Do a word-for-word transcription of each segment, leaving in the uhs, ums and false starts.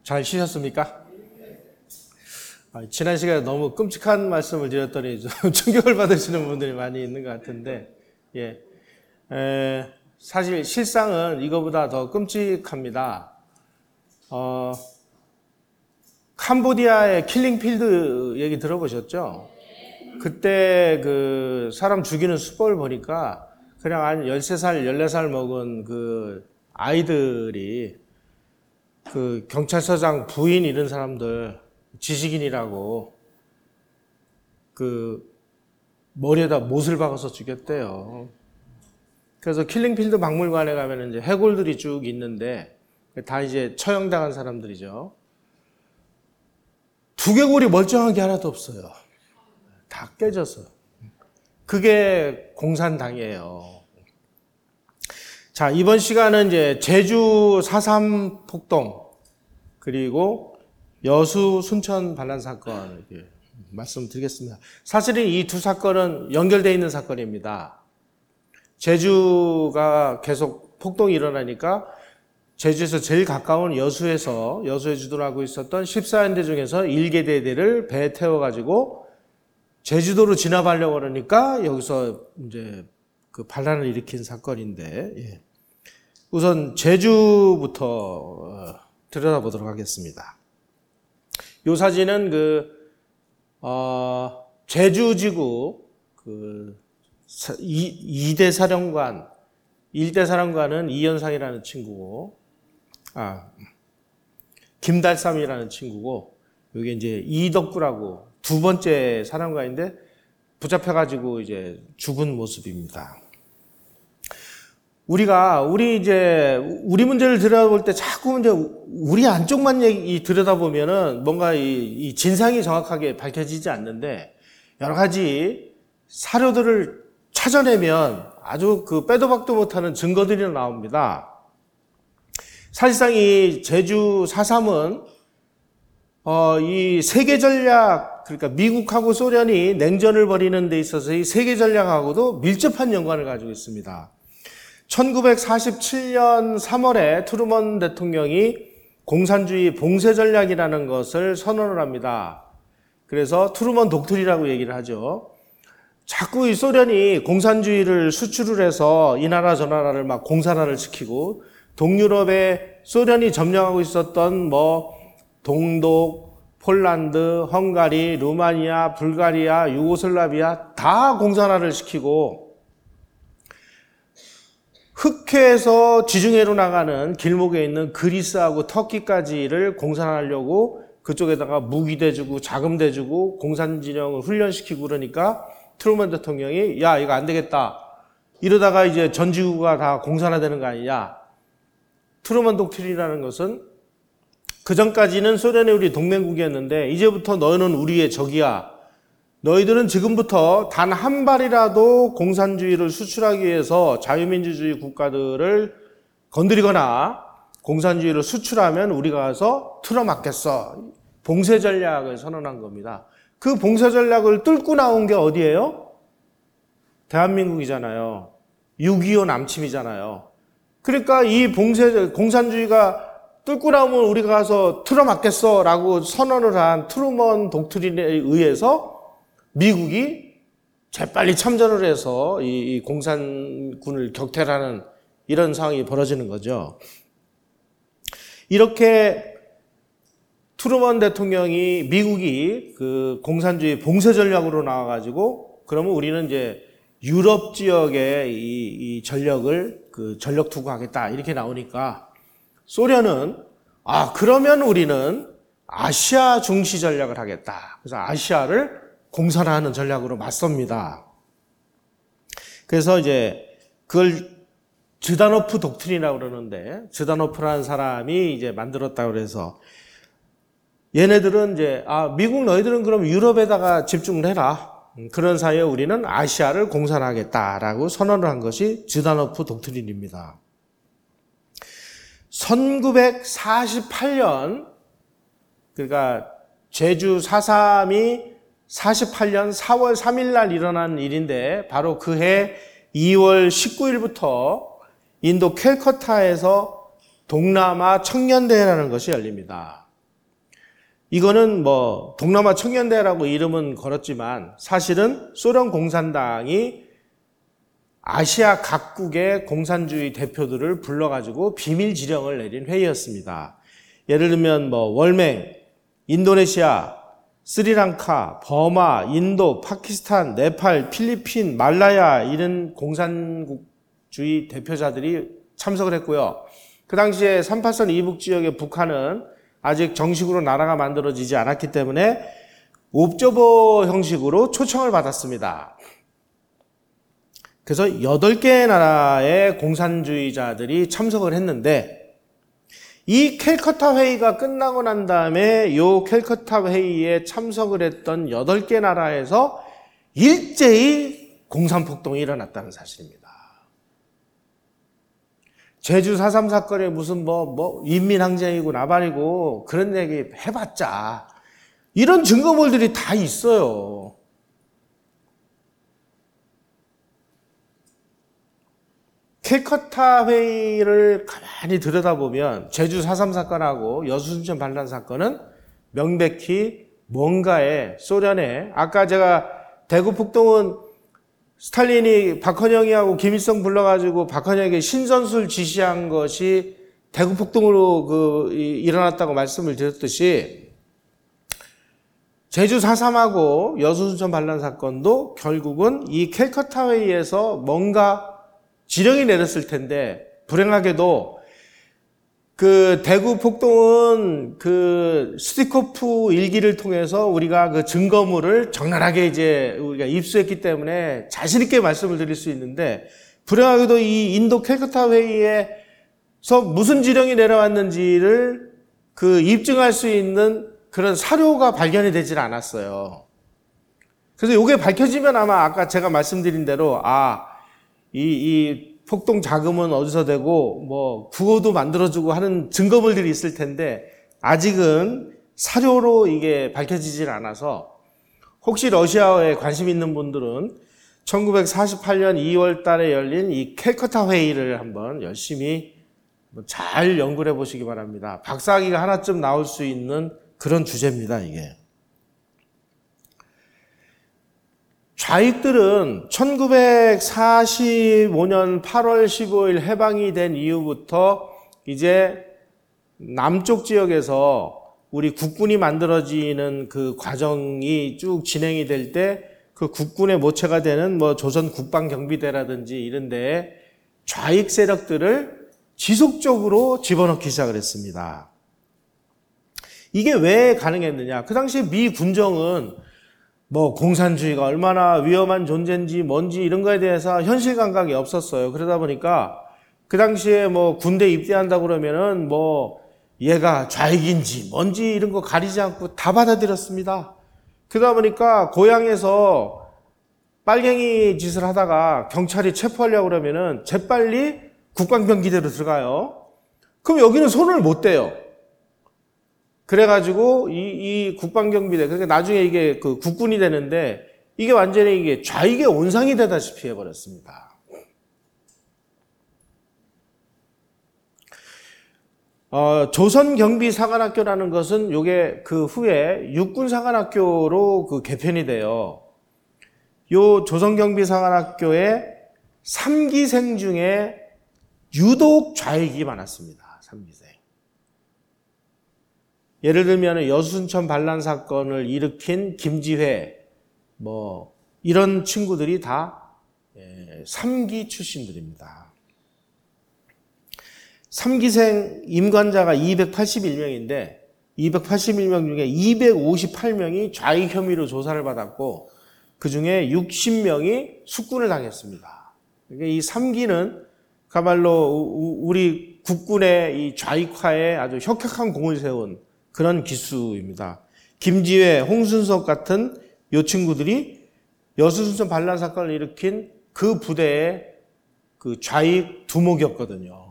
잘 쉬셨습니까? 아, 지난 시간에 너무 끔찍한 말씀을 드렸더니 좀 충격을 받으시는 분들이 많이 있는 것 같은데, 예, 에, 사실 실상은 이거보다 더 끔찍합니다. 어, 캄보디아의 킬링필드 얘기 들어보셨죠? 그때 그 사람 죽이는 수법을 보니까 그냥 한 열세 살, 열네 살 먹은 그 아이들이 그 경찰서장 부인 이런 사람들 지식인이라고 그 머리에다 못을 박아서 죽였대요. 그래서 킬링필드 박물관에 가면 이제 해골들이 쭉 있는데 다 이제 처형당한 사람들이죠. 두개골이 멀쩡한 게 하나도 없어요. 다 깨져서. 그게 공산당이에요. 자, 이번 시간은 이제 제주 사 삼 폭동 그리고 여수 순천 반란 사건 말씀드리겠습니다. 사실은 이 두 사건은 연결되어 있는 사건입니다. 제주가 계속 폭동이 일어나니까 제주에서 제일 가까운 여수에서 여수에 주둔하고 있었던 십사 연대 중에서 일개 대대를 배에 태워가지고 제주도로 진압하려고 그러니까 여기서 이제 그 반란을 일으킨 사건인데, 예. 우선 제주부터 들여다보도록 하겠습니다. 이 사진은 그, 어, 제주지구 그 이 대 사령관, 일 대 사령관은 이현상이라는 친구고, 아, 김달삼이라는 친구고, 여기 이제 이덕구라고 두 번째 사령관인데 붙잡혀가지고 이제 죽은 모습입니다. 우리가 우리 이제 우리 문제를 들여다볼 때 자꾸 이제 우리 안쪽만 얘기 들여다보면은 뭔가 이, 이 진상이 정확하게 밝혀지지 않는데 여러 가지 사료들을 찾아내면 아주 그 빼도 박도 못하는 증거들이 나옵니다. 사실상 이 제주 사 삼은 어, 이 세계 전략, 그러니까 미국하고 소련이 냉전을 벌이는 데 있어서 이 세계 전략하고도 밀접한 연관을 가지고 있습니다. 천구백사십칠 년 삼월에 트루먼 대통령이 공산주의 봉쇄 전략이라는 것을 선언을 합니다. 그래서 트루먼 독트린이라고 얘기를 하죠. 자꾸 이 소련이 공산주의를 수출을 해서 이 나라 저 나라를 막 공산화를 시키고 동유럽에 소련이 점령하고 있었던 뭐 동독, 폴란드, 헝가리, 루마니아, 불가리아, 유고슬라비아 다 공산화를 시키고 흑해에서 지중해로 나가는 길목에 있는 그리스하고 터키까지를 공산화하려고 그쪽에다가 무기 대주고 자금 대주고 공산 진영을 훈련시키고 그러니까 트루먼 대통령이 야 이거 안 되겠다. 이러다가 이제 전 지구가 다 공산화되는 거 아니냐. 트루먼 독트린이라는 것은 그전까지는 소련의 우리 동맹국이었는데 이제부터 너희는 우리의 적이야. 너희들은 지금부터 단 한 발이라도 공산주의를 수출하기 위해서 자유민주주의 국가들을 건드리거나 공산주의를 수출하면 우리가 가서 틀어막겠어. 봉쇄 전략을 선언한 겁니다. 그 봉쇄 전략을 뚫고 나온 게 어디예요? 대한민국이잖아요. 육이오 남침이잖아요. 그러니까 이 봉쇄, 공산주의가 뚫고 나오면 우리가 가서 틀어막겠어 라고 선언을 한 트루먼 독트린에 의해서 미국이 재빨리 참전을 해서 이 공산군을 격퇴하는 이런 상황이 벌어지는 거죠. 이렇게 트루먼 대통령이 미국이 그 공산주의 봉쇄 전략으로 나와가지고 그러면 우리는 이제 유럽 지역에 이, 이 전력을 그 전력 투구하겠다 이렇게 나오니까 소련은 아 그러면 우리는 아시아 중시 전략을 하겠다. 그래서 아시아를 공산화하는 전략으로 맞섭니다. 그래서 이제 그걸 즈다노프 독트린이라고 그러는데 즈다노프라는 사람이 이제 만들었다고 그래서 얘네들은 이제 아 미국 너희들은 그럼 유럽에다가 집중을 해라. 그런 사이에 우리는 아시아를 공산화하겠다라고 선언을 한 것이 즈다노프 독트린입니다. 천구백사십팔 년 그러니까 제주 사 삼이 사십팔 년 사월 삼일 날 일어난 일인데 바로 그해 이월 십구일부터 인도 캘커타에서 동남아 청년대회라는 것이 열립니다. 이거는 뭐 동남아 청년대라고 이름은 걸었지만 사실은 소련 공산당이 아시아 각국의 공산주의 대표들을 불러가지고 비밀 지령을 내린 회의였습니다. 예를 들면 뭐 월맹, 인도네시아, 스리랑카, 버마, 인도, 파키스탄, 네팔, 필리핀, 말라야 이런 공산주의 대표자들이 참석을 했고요. 그 당시에 삼팔선 이북 지역의 북한은 아직 정식으로 나라가 만들어지지 않았기 때문에 옵저버 형식으로 초청을 받았습니다. 그래서 여덟 개 나라의 공산주의자들이 참석을 했는데 이 캘커타 회의가 끝나고 난 다음에 이 캘커타 회의에 참석을 했던 여덟 개 나라에서 일제히 공산폭동이 일어났다는 사실입니다. 제주 사 삼 사건이 무슨 뭐, 뭐, 인민항쟁이고 나발이고 그런 얘기 해봤자 이런 증거물들이 다 있어요. 캘커타 회의를 가만히 들여다보면 제주 사 삼 사건하고 여수순천 반란 사건은 명백히 뭔가에 소련에 아까 제가 대구 폭동은 스탈린이 박헌영이하고 김일성 불러가지고 박헌영에게 신선술 지시한 것이 대구 폭동으로 그 일어났다고 말씀을 드렸듯이 제주 사 삼하고 여수순천 반란 사건도 결국은 이 캘커타 회의에서 뭔가 지령이 내렸을 텐데 불행하게도 그 대구 폭동은 그 스티코프 일기를 통해서 우리가 그 증거물을 적나라하게 이제 우리가 입수했기 때문에 자신 있게 말씀을 드릴 수 있는데 불행하게도 이 인도 캘커타 회의에서 무슨 지령이 내려왔는지를 그 입증할 수 있는 그런 사료가 발견이 되질 않았어요. 그래서 이게 밝혀지면 아마 아까 제가 말씀드린 대로 아 이, 이 폭동 자금은 어디서 되고 뭐 구호도 만들어주고 하는 증거물들이 있을 텐데 아직은 사료로 이게 밝혀지질 않아서 혹시 러시아에 관심 있는 분들은 천구백사십팔 년 이월 달에 열린 이 캘커타 회의를 한번 열심히 잘 연구를 해보시기 바랍니다. 박사학위가 하나쯤 나올 수 있는 그런 주제입니다, 이게. 좌익들은 천구백사십오 년 팔월 십오일 해방이 된 이후부터 이제 남쪽 지역에서 우리 국군이 만들어지는 그 과정이 쭉 진행이 될 때 그 국군의 모체가 되는 뭐 조선 국방경비대라든지 이런 데에 좌익 세력들을 지속적으로 집어넣기 시작을 했습니다. 이게 왜 가능했느냐? 그 당시에 미 군정은 뭐 공산주의가 얼마나 위험한 존재인지 뭔지 이런 거에 대해서 현실 감각이 없었어요. 그러다 보니까 그 당시에 뭐 군대 입대한다 그러면은 뭐 얘가 좌익인지 뭔지 이런 거 가리지 않고 다 받아들였습니다. 그러다 보니까 고향에서 빨갱이 짓을 하다가 경찰이 체포하려고 그러면은 재빨리 국방병기대로 들어가요. 그럼 여기는 손을 못 대요. 그래가지고 이, 이 국방경비대, 그러니까 나중에 이게 그 국군이 되는데 이게 완전히 이게 좌익의 온상이 되다시피 해버렸습니다. 어, 조선경비사관학교라는 것은 요게 그 후에 육군사관학교로 그 개편이 돼요. 요 조선경비사관학교에 삼 기생 중에 유독 좌익이 많았습니다. 삼 기생. 예를 들면 여수순천 반란 사건을 일으킨 김지회 뭐 이런 친구들이 다 삼 기 출신들입니다. 삼 기생 임관자가 이백팔십일 명인데 이백팔십일 명 중에 이백오십팔 명이 좌익 혐의로 조사를 받았고 그중에 육십 명이 숙군을 당했습니다. 그러니까 이 삼 기는 그야말로 우리 국군의 이 좌익화에 아주 혁혁한 공을 세운 그런 기수입니다. 김지회, 홍순석 같은 요 친구들이 여수순천 반란 사건을 일으킨 그 부대의 그 좌익 두목이었거든요.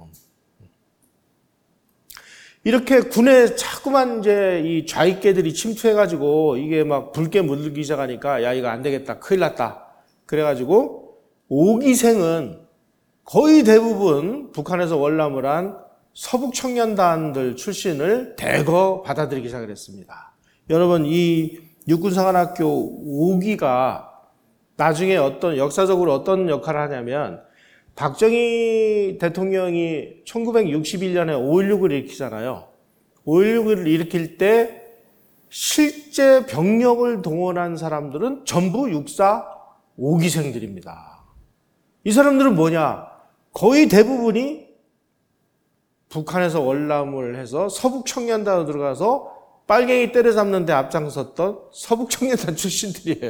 이렇게 군에 자꾸만 이제 이 좌익계들이 침투해가지고 이게 막 붉게 물들기 시작하니까 야, 이거 안 되겠다. 큰일 났다. 그래가지고 오 기생은 거의 대부분 북한에서 월남을 한 서북 청년단들 출신을 대거 받아들이기 시작을 했습니다. 여러분, 이 육군사관학교 오 기가 나중에 어떤, 역사적으로 어떤 역할을 하냐면, 박정희 대통령이 천구백육십일 년에 오일육을 일으키잖아요. 오일육을 일으킬 때 실제 병력을 동원한 사람들은 전부 육사 오 기생들입니다. 이 사람들은 뭐냐? 거의 대부분이 북한에서 월남을 해서 서북청년단으로 들어가서 빨갱이 때려잡는 데 앞장섰던 서북청년단 출신들이에요.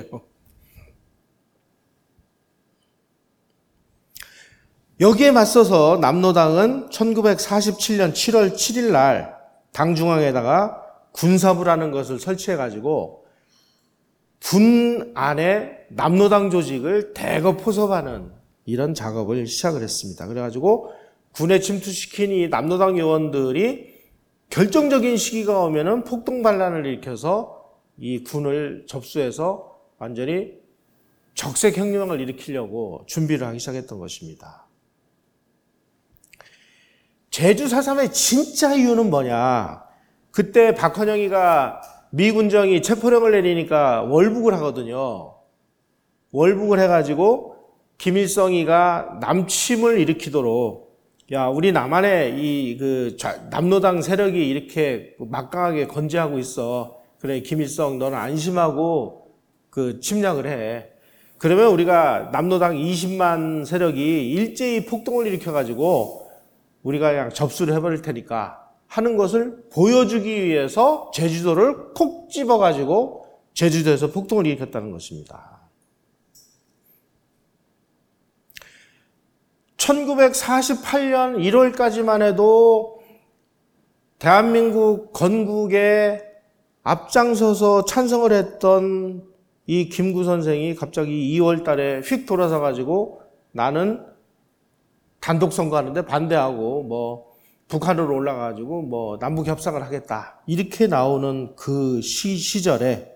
여기에 맞서서 남로당은 천구백사십칠 년 칠월 칠일 날 당중앙에다가 군사부라는 것을 설치해가지고 군 안에 남로당 조직을 대거 포섭하는 이런 작업을 시작을 했습니다. 그래가지고 군에 침투시킨 이 남로당 요원들이 결정적인 시기가 오면은 폭동 반란을 일으켜서 이 군을 접수해서 완전히 적색 혁명을 일으키려고 준비를 하기 시작했던 것입니다. 제주 사 삼의 진짜 이유는 뭐냐? 그때 박헌영이가 미 군정이 체포령을 내리니까 월북을 하거든요. 월북을 해가지고 김일성이가 남침을 일으키도록, 야, 우리 남한에 이 그 남로당 세력이 이렇게 막강하게 건재하고 있어. 그래, 김일성 너는 안심하고 그 침략을 해. 그러면 우리가 남로당 이십만 세력이 일제히 폭동을 일으켜가지고 우리가 그냥 접수를 해버릴 테니까 하는 것을 보여주기 위해서 제주도를 콕 집어가지고 제주도에서 폭동을 일으켰다는 것입니다. 천구백사십팔 년 일월까지만 해도 대한민국 건국에 앞장서서 찬성을 했던 이 김구 선생이 갑자기 이월 달에 휙 돌아서 가지고 나는 단독 선거하는데 반대하고 뭐 북한으로 올라가가지고 뭐 남북 협상을 하겠다 이렇게 나오는 그 시, 시절에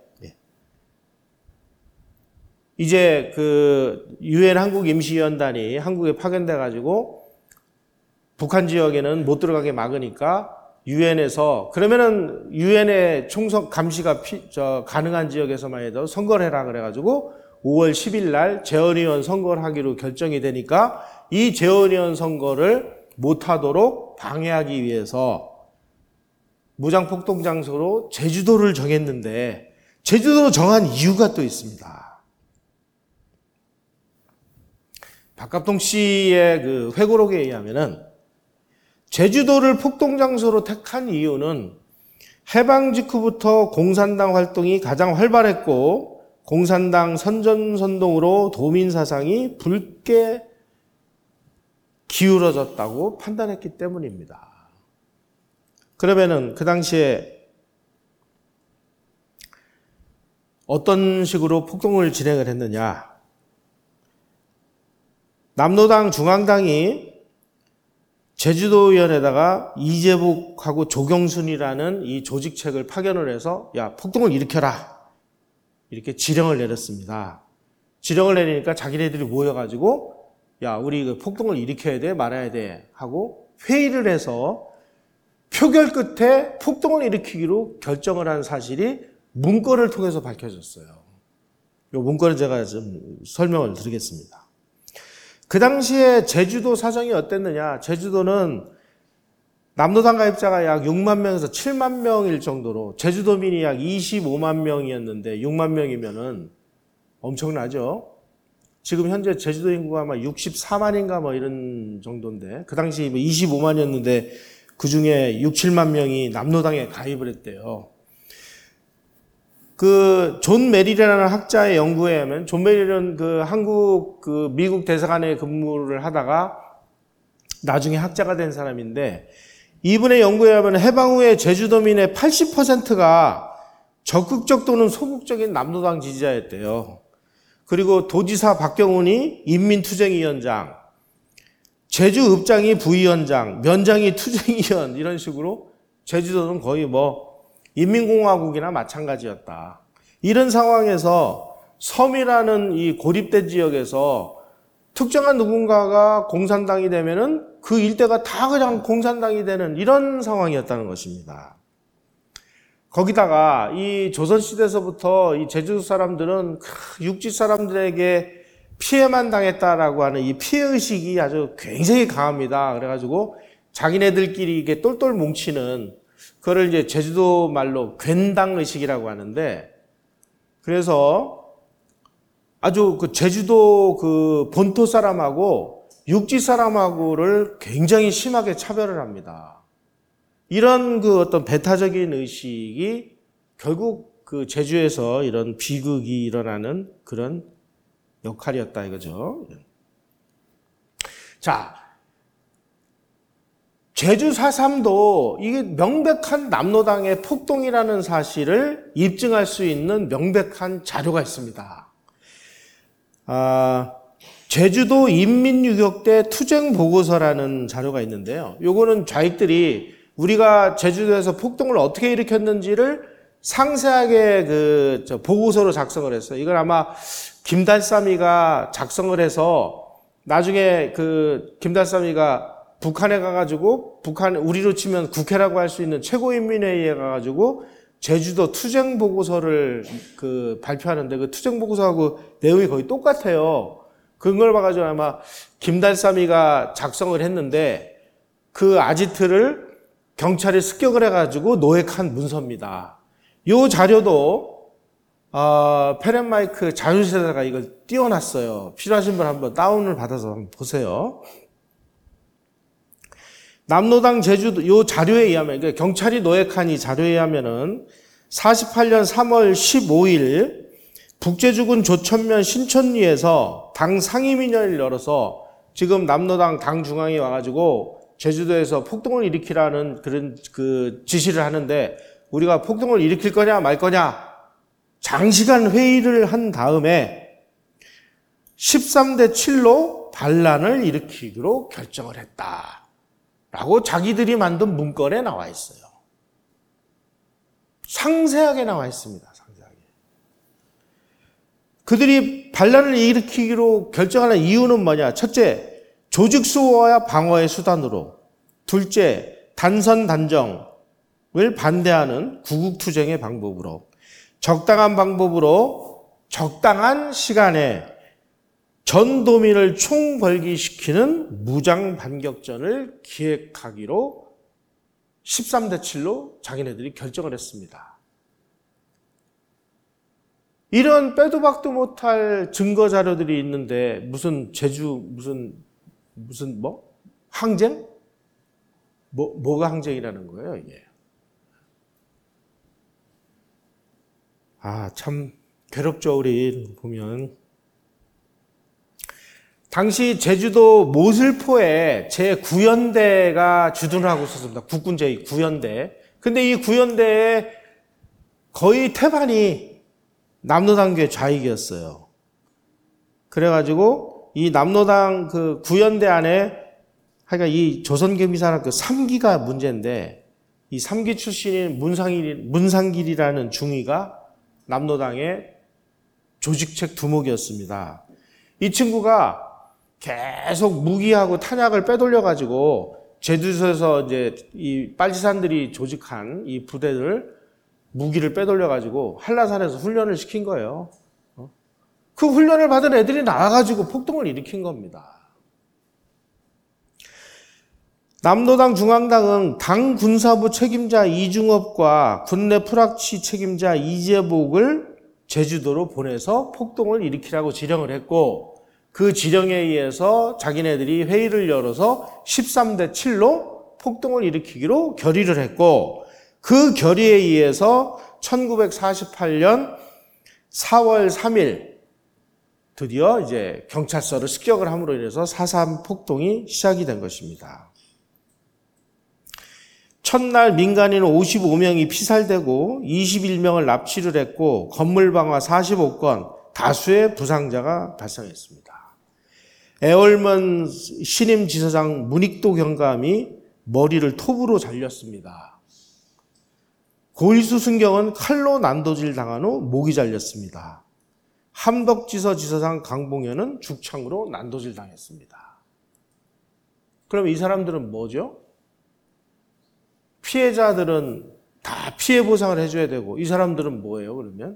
이제 그 유엔 한국 임시위원단이 한국에 파견돼 가지고 북한 지역에는 못 들어가게 막으니까 유엔에서 그러면은 유엔의 총선 감시가 피, 저 가능한 지역에서만 해도 선거를 해라 그래가지고 오월 십일 날 재헌의원 선거를 하기로 결정이 되니까 이 재헌의원 선거를 못하도록 방해하기 위해서 무장폭동 장소로 제주도를 정했는데 제주도로 정한 이유가 또 있습니다. 박갑동 씨의 그 회고록에 의하면은 제주도를 폭동 장소로 택한 이유는 해방 직후부터 공산당 활동이 가장 활발했고 공산당 선전선동으로 도민 사상이 붉게 기울어졌다고 판단했기 때문입니다. 그러면은 그 당시에 어떤 식으로 폭동을 진행을 했느냐? 남로당 중앙당이 제주도위원회에다가 이재복하고 조경순이라는 이 조직책을 파견을 해서 야 폭동을 일으켜라 이렇게 지령을 내렸습니다. 지령을 내리니까 자기네들이 모여가지고 야 우리 그 폭동을 일으켜야 돼 말아야 돼 하고 회의를 해서 표결 끝에 폭동을 일으키기로 결정을 한 사실이 문건을 통해서 밝혀졌어요. 이 문건을 제가 좀 설명을 드리겠습니다. 그 당시에 제주도 사정이 어땠느냐? 제주도는 남로당 가입자가 약 육만 명에서 칠만 명일 정도로 제주도민이 약 이십오만 명이었는데 육만 명이면은 엄청나죠? 지금 현재 제주도 인구가 아마 육십사만인가 뭐 이런 정도인데 그 당시 이십오만이었는데 그 중에 육, 칠만 명이 남로당에 가입을 했대요. 그 존 메릴이라는 학자의 연구에 의하면 존 메릴은 그 한국 그 미국 대사관에 근무를 하다가 나중에 학자가 된 사람인데 이분의 연구에 의하면 해방 후에 제주도민의 팔십 퍼센트가 적극적 또는 소극적인 남로당 지지자였대요. 그리고 도지사 박경훈이 인민투쟁위원장, 제주읍장이 부위원장, 면장이 투쟁위원 이런 식으로 제주도는 거의 뭐 인민공화국이나 마찬가지였다. 이런 상황에서 섬이라는 이 고립된 지역에서 특정한 누군가가 공산당이 되면은 그 일대가 다 그냥 공산당이 되는 이런 상황이었다는 것입니다. 거기다가 이 조선시대에서부터 이 제주도 사람들은 육지 사람들에게 피해만 당했다라고 하는 이 피해의식이 아주 굉장히 강합니다. 그래가지고 자기네들끼리 이게 똘똘 뭉치는, 그거를 이제 제주도 말로 괜당의식이라고 하는데, 그래서 아주 그 제주도 그 본토 사람하고 육지 사람하고를 굉장히 심하게 차별을 합니다. 이런 그 어떤 배타적인 의식이 결국 그 제주에서 이런 비극이 일어나는 그런 역할이었다 이거죠. 자, 제주 사삼도 이게 명백한 남로당의 폭동이라는 사실을 입증할 수 있는 명백한 자료가 있습니다. 아, 제주도 인민유격대 투쟁보고서라는 자료가 있는데요. 요거는 좌익들이 우리가 제주도에서 폭동을 어떻게 일으켰는지를 상세하게 그 저 보고서로 작성을 했어요. 이걸 아마 김달삼이가 작성을 해서 나중에 그 김달삼이가 북한에 가가지고, 북한, 우리로 치면 국회라고 할 수 있는 최고인민회의에 가가지고 제주도 투쟁보고서를 그 발표하는데, 그 투쟁보고서하고 내용이 거의 똑같아요. 그걸 봐가지고 아마 김달삼이가 작성을 했는데, 그 아지트를 경찰이 습격을 해가지고 노획한 문서입니다. 이 자료도 어, 페렌마이크 자료실에다가 이걸 띄워놨어요. 필요하신 분 한번 다운을 받아서 한번 보세요. 남로당 제주도 요 자료에 의하면, 그러니까 경찰이 노획한 이 자료에 의하면은 사십팔 년 삼월 십오일 북제주군 조천면 신천리에서 당 상임위원회를 열어서 지금 남로당 당 중앙에 와가지고 제주도에서 폭동을 일으키라는 그런 그 지시를 하는데, 우리가 폭동을 일으킬 거냐 말 거냐 장시간 회의를 한 다음에 십삼 대 칠로 반란을 일으키기로 결정을 했다라고 자기들이 만든 문건에 나와 있어요. 상세하게 나와 있습니다. 상세하게. 그들이 반란을 일으키기로 결정하는 이유는 뭐냐? 첫째, 조직 수호와 방어의 수단으로. 둘째, 단선 단정을 반대하는 구국투쟁의 방법으로. 적당한 방법으로 적당한 시간에 전도민을 총벌기시키는 무장반격전을 기획하기로 십삼 대 칠로 자기네들이 결정을 했습니다. 이런 빼도 박도 못할 증거 자료들이 있는데 무슨 제주 무슨 무슨 뭐 항쟁? 뭐 뭐가 항쟁이라는 거예요, 이게? 아, 참 괴롭죠, 우리 보면. 당시 제주도 모슬포에 제구 연대가 주둔을 하고 있었습니다. 국군 제구 연대. 근데 이 구 연대의 거의 태반이 남로당계 좌익이었어요. 그래가지고 이 남로당 그 구 연대 안에 하여간 이 조선개미사랑 그 삼 기가 문제인데, 이 삼 기 출신인 문상길, 문상길이라는 중위가 남로당의 조직책 두목이었습니다. 이 친구가 계속 무기하고 탄약을 빼돌려가지고 제주도에서 이제 이 빨치산들이 조직한 이 부대들 무기를 빼돌려가지고 한라산에서 훈련을 시킨 거예요. 그 훈련을 받은 애들이 나와가지고 폭동을 일으킨 겁니다. 남로당 중앙당은 당 군사부 책임자 이중업과 군내 프락치 책임자 이재복을 제주도로 보내서 폭동을 일으키라고 지령을 했고, 그 지령에 의해서 자기네들이 회의를 열어서 십삼 대 칠로 폭동을 일으키기로 결의를 했고, 그 결의에 의해서 천구백사십팔 년 사월 삼일 드디어 이제 경찰서를 습격을 함으로 인해서 사삼 폭동이 시작이 된 것입니다. 첫날 민간인 오십오 명이 피살되고 이십일 명을 납치를 했고, 건물 방화 사십오 건, 다수의 부상자가 발생했습니다. 애월면 신임 지사장 문익도 경감이 머리를 톱으로 잘렸습니다. 고일수 순경은 칼로 난도질 당한 후 목이 잘렸습니다. 함덕지서 지사장 강봉현은 죽창으로 난도질 당했습니다. 그럼 이 사람들은 뭐죠? 피해자들은 다 피해 보상을 해줘야 되고, 이 사람들은 뭐예요, 그러면?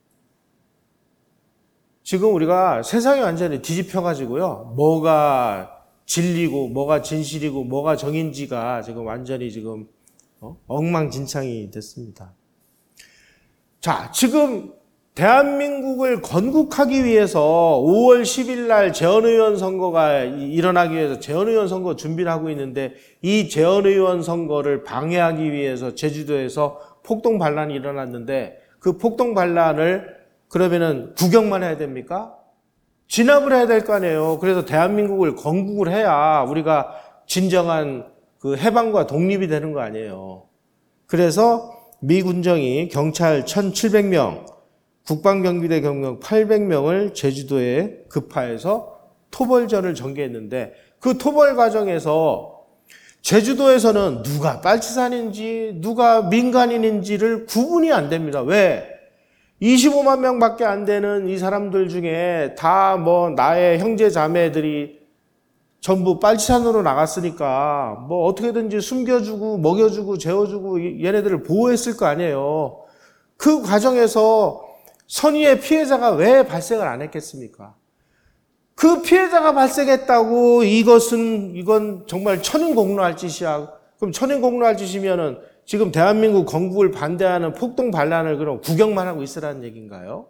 지금 우리가 세상이 완전히 뒤집혀가지고요, 뭐가 진리고, 뭐가 진실이고, 뭐가 정인지가 지금 완전히 지금 어? 엉망진창이 됐습니다. 자, 지금 대한민국을 건국하기 위해서 오월 십일 날 재헌의원 선거가 일어나기 위해서 재헌의원 선거 준비를 하고 있는데, 이 재헌의원 선거를 방해하기 위해서 제주도에서 폭동 반란이 일어났는데, 그 폭동 반란을 그러면은 구경만 해야 됩니까? 진압을 해야 될 거 아니에요. 그래서 대한민국을 건국을 해야 우리가 진정한 그 해방과 독립이 되는 거 아니에요. 그래서 미 군정이 경찰 천칠백 명, 국방경비대 경력 팔백 명을 제주도에 급파해서 토벌전을 전개했는데, 그 토벌 과정에서 제주도에서는 누가 빨치산인지 누가 민간인인지를 구분이 안 됩니다. 왜? 이십오만 명밖에 안 되는 이 사람들 중에 다 뭐 나의 형제 자매들이 전부 빨치산으로 나갔으니까 뭐 어떻게든지 숨겨주고 먹여주고 재워주고 얘네들을 보호했을 거 아니에요. 그 과정에서 선의의 피해자가 왜 발생을 안 했겠습니까? 그 피해자가 발생했다고 이것은 이건 정말 천인공노할 짓이야. 그럼 천인공노할 짓이면은 지금 대한민국 건국을 반대하는 폭동 반란을 그럼 구경만 하고 있으라는 얘기인가요?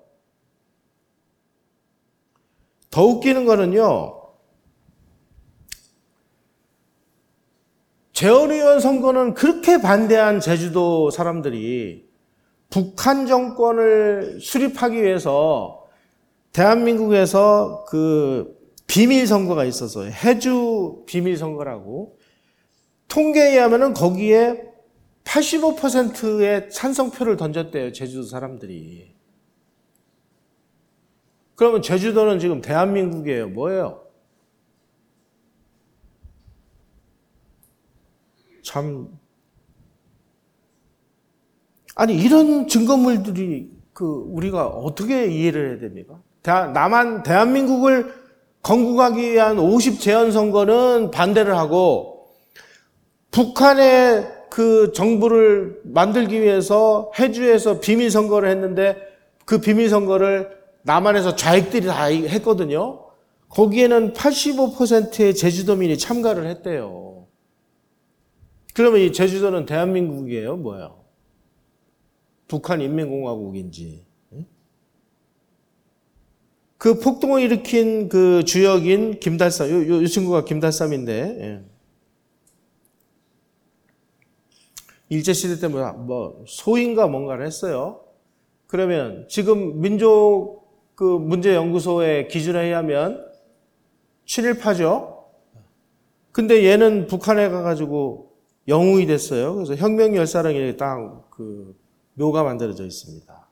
더 웃기는 거는요, 재헌의원 선거는 그렇게 반대한 제주도 사람들이 북한 정권을 수립하기 위해서 대한민국에서 그 비밀 선거가 있어서 해주 비밀 선거라고, 통계에 의하면은 거기에 팔십오 퍼센트의 찬성표를 던졌대요, 제주도 사람들이. 그러면 제주도는 지금 대한민국이에요, 뭐예요? 참, 아니 이런 증거물들이 그 우리가 어떻게 이해를 해야 됩니까? 대, 남한 대한민국을 건국하기 위한 오십 재헌 선거는 반대를 하고, 북한의 그 정부를 만들기 위해서 해주에서 비밀 선거를 했는데, 그 비밀 선거를 남한에서 좌익들이 다 했거든요. 거기에는 팔십오 퍼센트의 제주도민이 참가를 했대요. 그러면 이 제주도는 대한민국이에요, 뭐예요? 북한 인민공화국인지. 그 폭동을 일으킨 그 주역인 김달삼, 요, 요, 요 친구가 김달삼인데, 예. 일제시대 때 뭐, 뭐, 소인가 뭔가를 했어요. 그러면 지금 민족 그 문제연구소의 기준에 의하면 친일파죠. 근데 얘는 북한에 가가지고 영웅이 됐어요. 그래서 혁명열사령에 딱 그 묘가 만들어져 있습니다.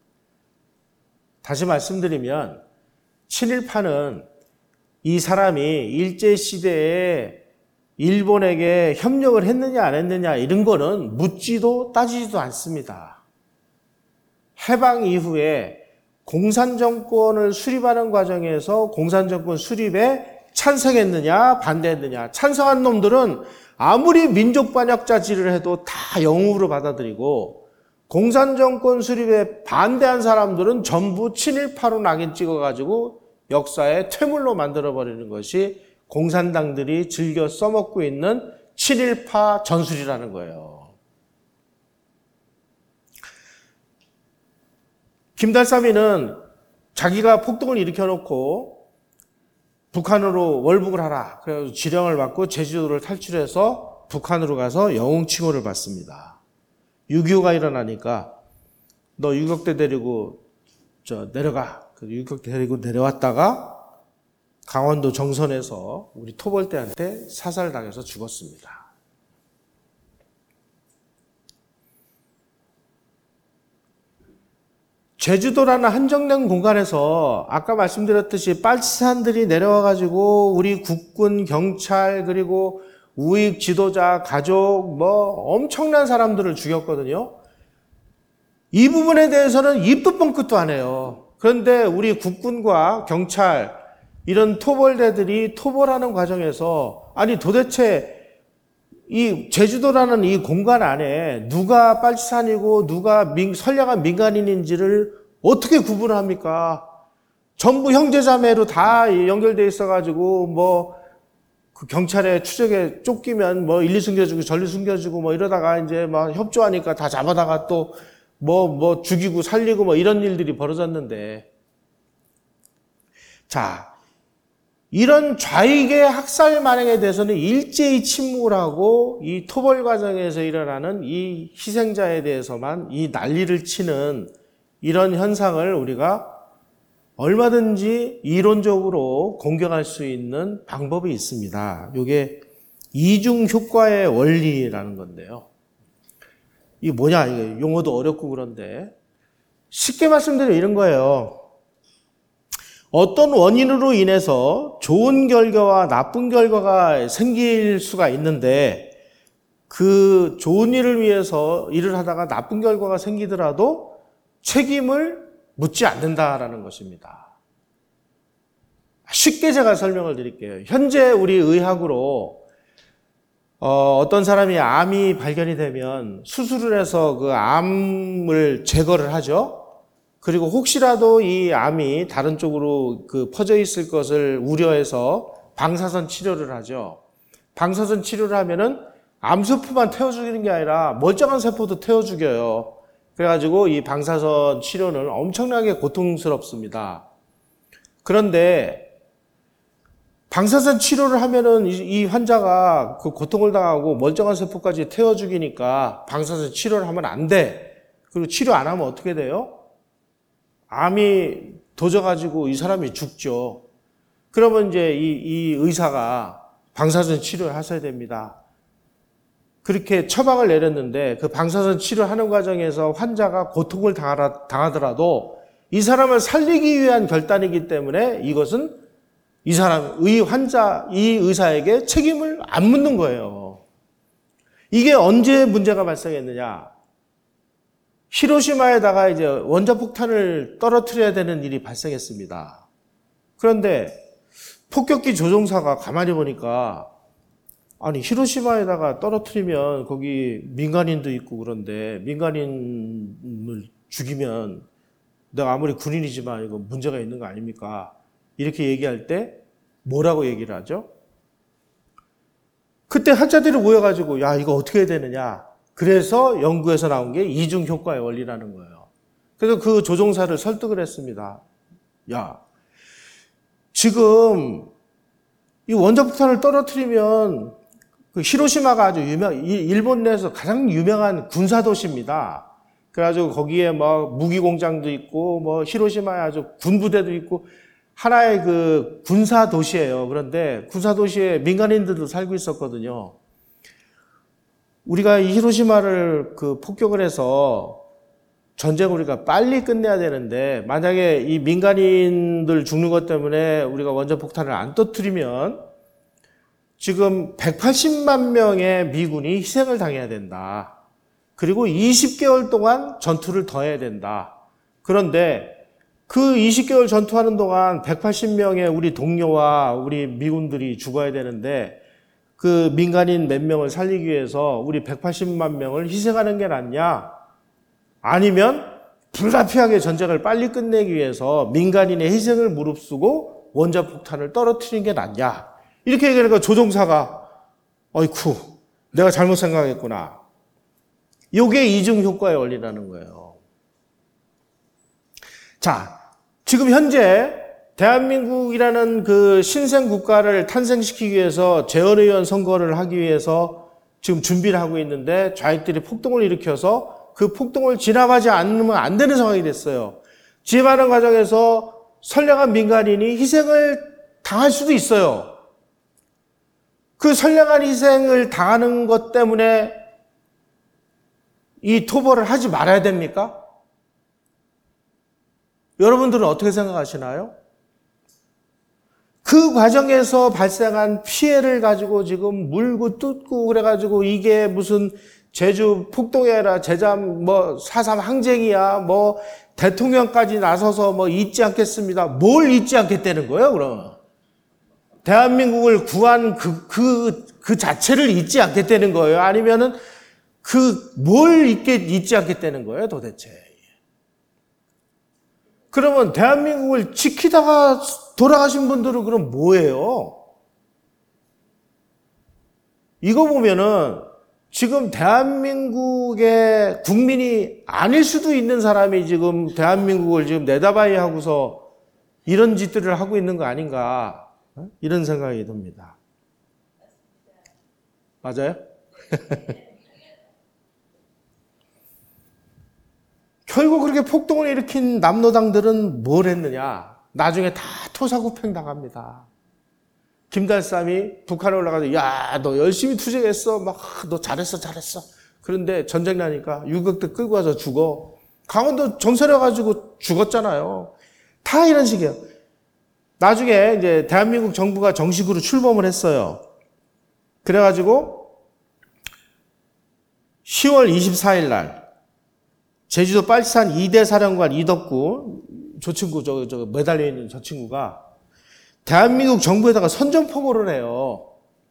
다시 말씀드리면, 친일파는 이 사람이 일제시대에 일본에게 협력을 했느냐 안 했느냐 이런 거는 묻지도 따지지도 않습니다. 해방 이후에 공산정권을 수립하는 과정에서 공산정권 수립에 찬성했느냐 반대했느냐, 찬성한 놈들은 아무리 민족반역자질을 해도 다 영웅으로 받아들이고, 공산정권 수립에 반대한 사람들은 전부 친일파로 낙인 찍어가지고 역사의 퇴물로 만들어버리는 것이 공산당들이 즐겨 써먹고 있는 친일파 전술이라는 거예요. 김달삼이는 자기가 폭동을 일으켜놓고 북한으로 월북을 하라. 그래서 지령을 받고 제주도를 탈출해서 북한으로 가서 영웅칭호를 받습니다. 육이오가 일어나니까 너 유격대 데리고 저 내려가. 그 유격대 데리고 내려왔다가 강원도 정선에서 우리 토벌대한테 사살당해서 죽었습니다. 제주도라는 한정된 공간에서 아까 말씀드렸듯이 빨치산들이 내려와가지고 우리 국군, 경찰, 그리고 우익 지도자, 가족, 뭐 엄청난 사람들을 죽였거든요. 이 부분에 대해서는 입도 뻥끗도 안 해요. 그런데 우리 국군과 경찰, 이런 토벌대들이 토벌하는 과정에서 아니 도대체 이 제주도라는 이 공간 안에 누가 빨치산이고 누가 민, 선량한 민간인인지를 어떻게 구분합니까? 전부 형제자매로 다 연결돼 있어가지고 뭐 그 경찰에 추적에 쫓기면 뭐 일리 숨겨주고 전리 숨겨주고 뭐 이러다가 이제 막 협조하니까 다 잡아다가 또 뭐 뭐 죽이고 살리고 뭐 이런 일들이 벌어졌는데, 자, 이런 좌익의 학살 만행에 대해서는 일제히 침묵을 하고 이 토벌 과정에서 일어나는 이 희생자에 대해서만 이 난리를 치는 이런 현상을 우리가 얼마든지 이론적으로 공격할 수 있는 방법이 있습니다. 이게 이중 효과의 원리라는 건데요. 이게 뭐냐, 이게 용어도 어렵고 그런데 쉽게 말씀드리면 이런 거예요. 어떤 원인으로 인해서 좋은 결과와 나쁜 결과가 생길 수가 있는데, 그 좋은 일을 위해서 일을 하다가 나쁜 결과가 생기더라도 책임을 묻지 않는다라는 것입니다. 쉽게 제가 설명을 드릴게요. 현재 우리 의학으로 어, 어떤 사람이 암이 발견이 되면 수술을 해서 그 암을 제거를 하죠. 그리고 혹시라도 이 암이 다른 쪽으로 그 퍼져 있을 것을 우려해서 방사선 치료를 하죠. 방사선 치료를 하면은 암세포만 태워 죽이는 게 아니라 멀쩡한 세포도 태워 죽여요. 그래가지고 이 방사선 치료는 엄청나게 고통스럽습니다. 그런데 방사선 치료를 하면은 이 환자가 그 고통을 당하고 멀쩡한 세포까지 태워 죽이니까 방사선 치료를 하면 안 돼. 그리고 치료 안 하면 어떻게 돼요? 암이 도져가지고 이 사람이 죽죠. 그러면 이제 이, 이 의사가 방사선 치료를 하셔야 됩니다. 그렇게 처방을 내렸는데 그 방사선 치료하는 과정에서 환자가 고통을 당하더라도 이 사람을 살리기 위한 결단이기 때문에 이것은 이 사람, 의 환자, 이 의사에게 책임을 안 묻는 거예요. 이게 언제 문제가 발생했느냐? 히로시마에다가 이제 원자폭탄을 떨어뜨려야 되는 일이 발생했습니다. 그런데 폭격기 조종사가 가만히 보니까, 아니 히로시마에다가 떨어뜨리면 거기 민간인도 있고 그런데 민간인을 죽이면 내가 아무리 군인이지만 이거 문제가 있는 거 아닙니까? 이렇게 얘기할 때 뭐라고 얘기를 하죠? 그때 학자들이 모여가지고 야 이거 어떻게 해야 되느냐? 그래서 연구에서 나온 게 이중 효과의 원리라는 거예요. 그래서 그 조종사를 설득을 했습니다. 야, 지금 이 원자폭탄을 떨어뜨리면 그 히로시마가 아주 유명, 일본 내에서 가장 유명한 군사 도시입니다. 그래가지고 거기에 뭐 무기 공장도 있고 뭐 히로시마에 아주 군부대도 있고 하나의 그 군사 도시예요. 그런데 군사 도시에 민간인들도 살고 있었거든요. 우리가 이 히로시마를 그 폭격을 해서 전쟁을 우리가 빨리 끝내야 되는데 만약에 이 민간인들 죽는 것 때문에 우리가 원자폭탄을 안 터뜨리면 지금 백팔십만 명의 미군이 희생을 당해야 된다. 그리고 이십 개월 동안 전투를 더 해야 된다. 그런데 그 이십 개월 전투하는 동안 백팔십 명의 우리 동료와 우리 미군들이 죽어야 되는데 그 민간인 몇 명을 살리기 위해서 우리 백팔십만 명을 희생하는 게 낫냐? 아니면 불가피하게 전쟁을 빨리 끝내기 위해서 민간인의 희생을 무릅쓰고 원자폭탄을 떨어뜨리는 게 낫냐? 이렇게 얘기하니까 조종사가 어이쿠 내가 잘못 생각했구나. 이게 이중 효과의 원리라는 거예요. 자, 지금 현재 대한민국이라는 그 신생 국가를 탄생시키기 위해서 재헌의원 선거를 하기 위해서 지금 준비를 하고 있는데 좌익들이 폭동을 일으켜서 그 폭동을 진압하지 않으면 안 되는 상황이 됐어요. 진압하는 과정에서 선량한 민간인이 희생을 당할 수도 있어요. 그 선량한 희생을 당하는 것 때문에 이 토벌을 하지 말아야 됩니까? 여러분들은 어떻게 생각하시나요? 그 과정에서 발생한 피해를 가지고 지금 물고 뜯고 그래가지고 이게 무슨 제주 폭동이 아니라 제삼 뭐 사삼 항쟁이야 뭐 대통령까지 나서서 뭐 잊지 않겠습니다. 뭘 잊지 않겠다는 거예요, 그럼? 대한민국을 구한 그, 그, 그 자체를 잊지 않겠다는 거예요? 아니면은 그 뭘 잊게, 잊지 않겠다는 거예요, 도대체? 그러면 대한민국을 지키다가 돌아가신 분들은 그럼 뭐예요? 이거 보면은 지금 대한민국의 국민이 아닐 수도 있는 사람이 지금 대한민국을 지금 내다봐야 하고서 이런 짓들을 하고 있는 거 아닌가, 이런 생각이 듭니다. 맞아요? 결국 그렇게 폭동을 일으킨 남노당들은 뭘 했느냐? 나중에 다 토사구팽 당합니다. 김달삼이 북한에 올라가서 야, 너 열심히 투쟁했어. 막 너 잘했어, 잘했어. 그런데 전쟁 나니까 유격대 끌고 와서 죽어. 강원도 전설해가지고 죽었잖아요. 다 이런 식이에요. 나중에 이제 대한민국 정부가 정식으로 출범을 했어요. 그래가지고 시월 이십사일 날 제주도 빨치산 이대 사령관 이덕구, 저 친구, 저, 저 매달려 있는 저 친구가 대한민국 정부에다가 선전포고를 해요.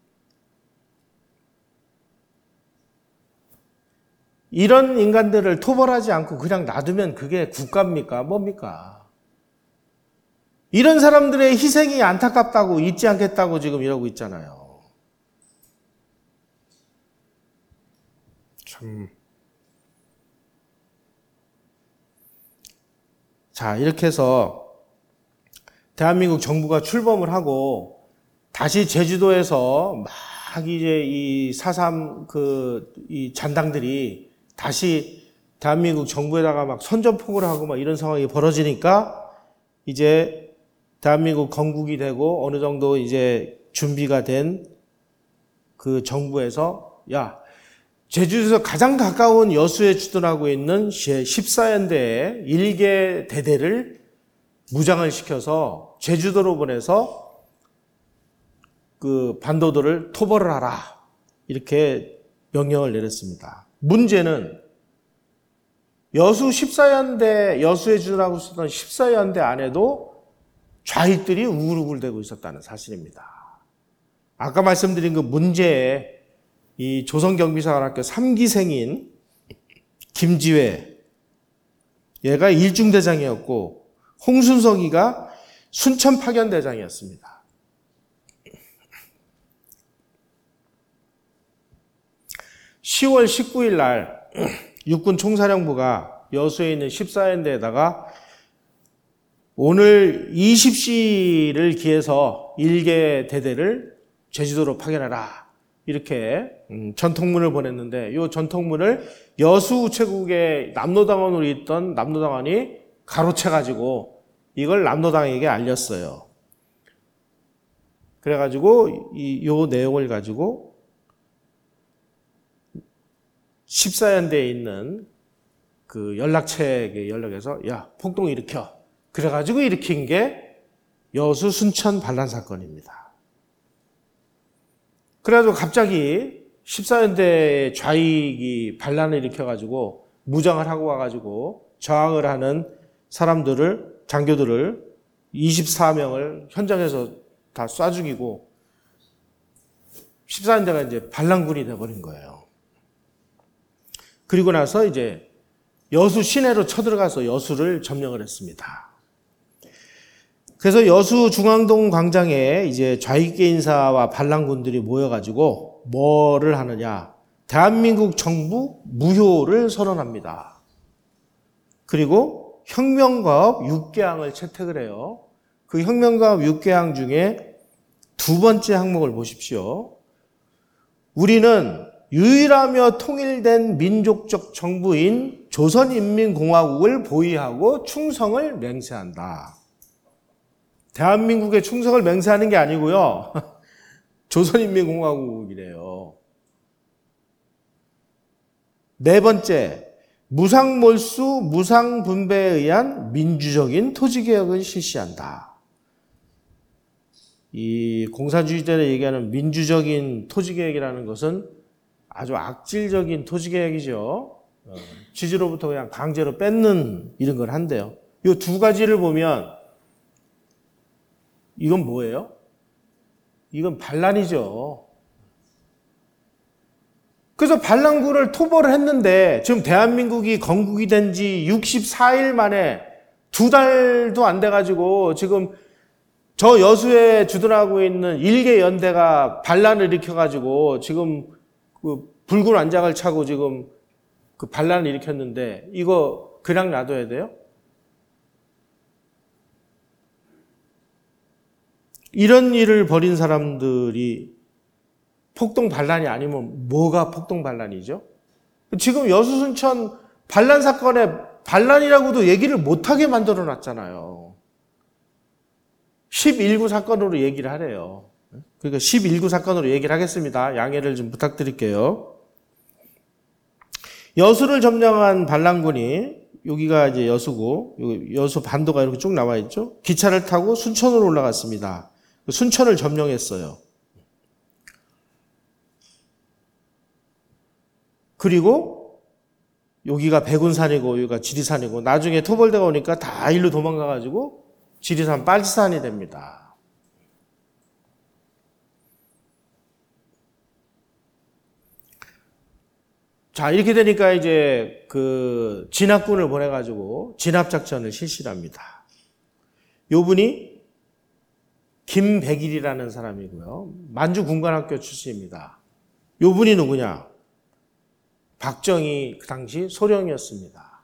이런 인간들을 토벌하지 않고 그냥 놔두면 그게 국가입니까? 뭡니까? 이런 사람들의 희생이 안타깝다고 잊지 않겠다고 지금 이러고 있잖아요. 참. 자, 이렇게 해서 대한민국 정부가 출범을 하고 다시 제주도에서 막 이제 이 사삼 그 이 잔당들이 다시 대한민국 정부에다가 막 선전포고를 하고 막 이런 상황이 벌어지니까 이제 대한민국 건국이 되고 어느 정도 이제 준비가 된 그 정부에서 야, 제주도에서 가장 가까운 여수에 주둔하고 있는 십사 연대의 일개 대대를 무장을 시켜서 제주도로 보내서 그 반도도를 토벌을 하라. 이렇게 명령을 내렸습니다. 문제는 여수 십사 연대, 여수에 주둔하고 있었던 십사 연대 안에도 좌익들이 우글우글대고 있었다는 사실입니다. 아까 말씀드린 그 문제에 이 조선경비사관학교 삼 기생인 김지회, 얘가 일중대장이었고 홍순석이가 순천파견대장이었습니다. 시월 십구일 날 육군총사령부가 여수에 있는 십사 연대에다가 오늘 이십 시를 기해서 일개 대대를 제주도로 파견해라. 이렇게 전통문을 보냈는데 이 전통문을 여수 우체국의 남노당원으로 있던 남노당원이 가로채가지고 이걸 남노당에게 알렸어요. 그래가지고 이 요 내용을 가지고 십사 연대에 있는 그 연락책에 연락해서 야, 폭동 일으켜. 그래가지고 일으킨 게 여수 순천 반란 사건입니다. 그래가지고 갑자기 십사 연대의 좌익이 반란을 일으켜가지고 무장을 하고 와가지고 저항을 하는 사람들을, 장교들을 이십사 명을 현장에서 다 쏴 죽이고 십사 연대가 이제 반란군이 돼버린 거예요. 그리고 나서 이제 여수 시내로 쳐들어가서 여수를 점령을 했습니다. 그래서 여수 중앙동 광장에 이제 좌익계 인사와 반란군들이 모여가지고 뭐를 하느냐. 대한민국 정부 무효를 선언합니다. 그리고 혁명가업 육 개항을 채택을 해요. 그 혁명가업 육 개항 중에 두 번째 항목을 보십시오. 우리는 유일하며 통일된 민족적 정부인 조선인민공화국을 보위하고 충성을 맹세한다. 대한민국에 충성을 맹세하는 게 아니고요. 조선인민공화국이래요. 네 번째, 무상몰수, 무상분배에 의한 민주적인 토지개혁을 실시한다. 이 공산주의자들이 얘기하는 민주적인 토지개혁이라는 것은 아주 악질적인 토지개혁이죠. 지주로부터 그냥 강제로 뺏는 이런 걸 한대요. 이 두 가지를 보면 이건 뭐예요? 이건 반란이죠. 그래서 반란군을 토벌을 했는데 지금 대한민국이 건국이 된 지 육십사 일 만에 두 달도 안 돼가지고 지금 저 여수에 주둔하고 있는 일개 연대가 반란을 일으켜가지고 지금 그 붉은 완장을 차고 지금 그 반란을 일으켰는데 이거 그냥 놔둬야 돼요? 이런 일을 벌인 사람들이 폭동 반란이 아니면 뭐가 폭동 반란이죠? 지금 여수 순천 반란 사건에 반란이라고도 얘기를 못하게 만들어 놨잖아요. 십일 구 사건으로 얘기를 하래요. 그러니까 십일 구 사건으로 얘기를 하겠습니다. 양해를 좀 부탁드릴게요. 여수를 점령한 반란군이 여기가 이제 여수고 여수 반도가 이렇게 쭉 나와 있죠. 기차를 타고 순천으로 올라갔습니다. 순천을 점령했어요. 그리고 여기가 백운산이고 여기가 지리산이고 나중에 토벌대가 오니까 다 일로 도망가가지고 지리산 빨치산이 됩니다. 자, 이렇게 되니까 이제 그 진압군을 보내가지고 진압작전을 실시합니다. 요 분이 김백일이라는 사람이고요. 만주군관학교 출신입니다. 요 분이 누구냐? 박정희 그 당시 소령이었습니다.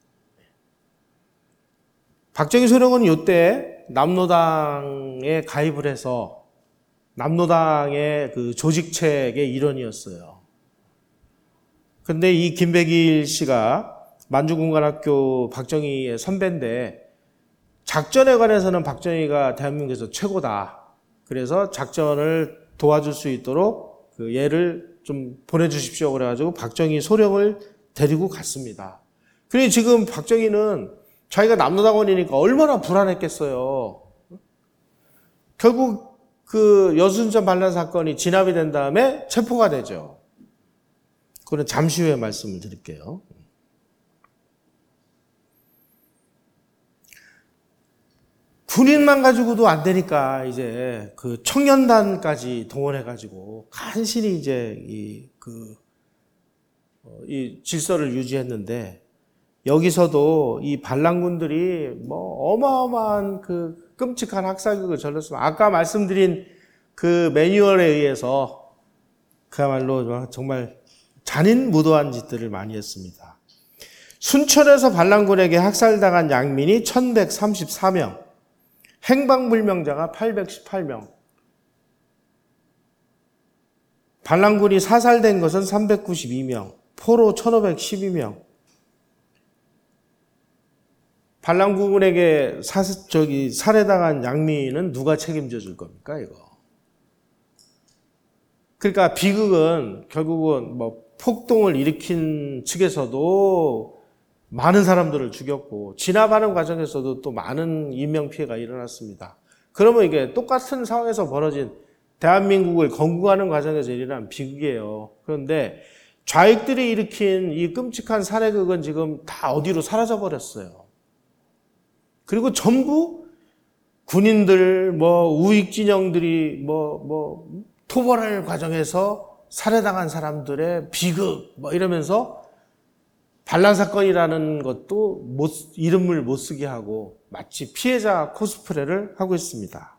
박정희 소령은 이때 남로당에 가입을 해서 남로당의 그 조직책의 일원이었어요. 근데 이 김백일 씨가 만주군관학교 박정희의 선배인데 작전에 관해서는 박정희가 대한민국에서 최고다. 그래서 작전을 도와줄 수 있도록 그 얘를 좀 보내주십시오. 그래가지고 박정희 소령을 데리고 갔습니다. 그리고 지금 박정희는 자기가 남로당원이니까 얼마나 불안했겠어요. 결국 그 여수순천 반란 사건이 진압이 된 다음에 체포가 되죠. 그건 잠시 후에 말씀을 드릴게요. 군인만 가지고도 안 되니까 이제 그 청년단까지 동원해가지고 간신히 이제 이 그 이 질서를 유지했는데 여기서도 이 반란군들이 뭐 어마어마한 그 끔찍한 학살극을 저질렀습니다. 아까 말씀드린 그 매뉴얼에 의해서 그야말로 정말 잔인무도한 짓들을 많이 했습니다. 순천에서 반란군에게 학살당한 양민이 천백삼십사 명, 행방불명자가 팔백십팔 명, 반란군이 사살된 것은 삼백구십이 명, 포로 천오백십이 명. 반란군에게 사, 저기, 살해당한 양민은 누가 책임져 줄 겁니까, 이거? 그러니까 비극은 결국은 뭐 폭동을 일으킨 측에서도 많은 사람들을 죽였고, 진압하는 과정에서도 또 많은 인명피해가 일어났습니다. 그러면 이게 똑같은 상황에서 벌어진 대한민국을 건국하는 과정에서 일어난 비극이에요. 그런데 좌익들이 일으킨 이 끔찍한 살해극은 지금 다 어디로 사라져버렸어요. 그리고 전부 군인들, 뭐, 우익진영들이 뭐, 뭐, 토벌하는 과정에서 살해당한 사람들의 비극, 뭐 이러면서 반란사건이라는 것도 못, 이름을 못 쓰게 하고 마치 피해자 코스프레를 하고 있습니다.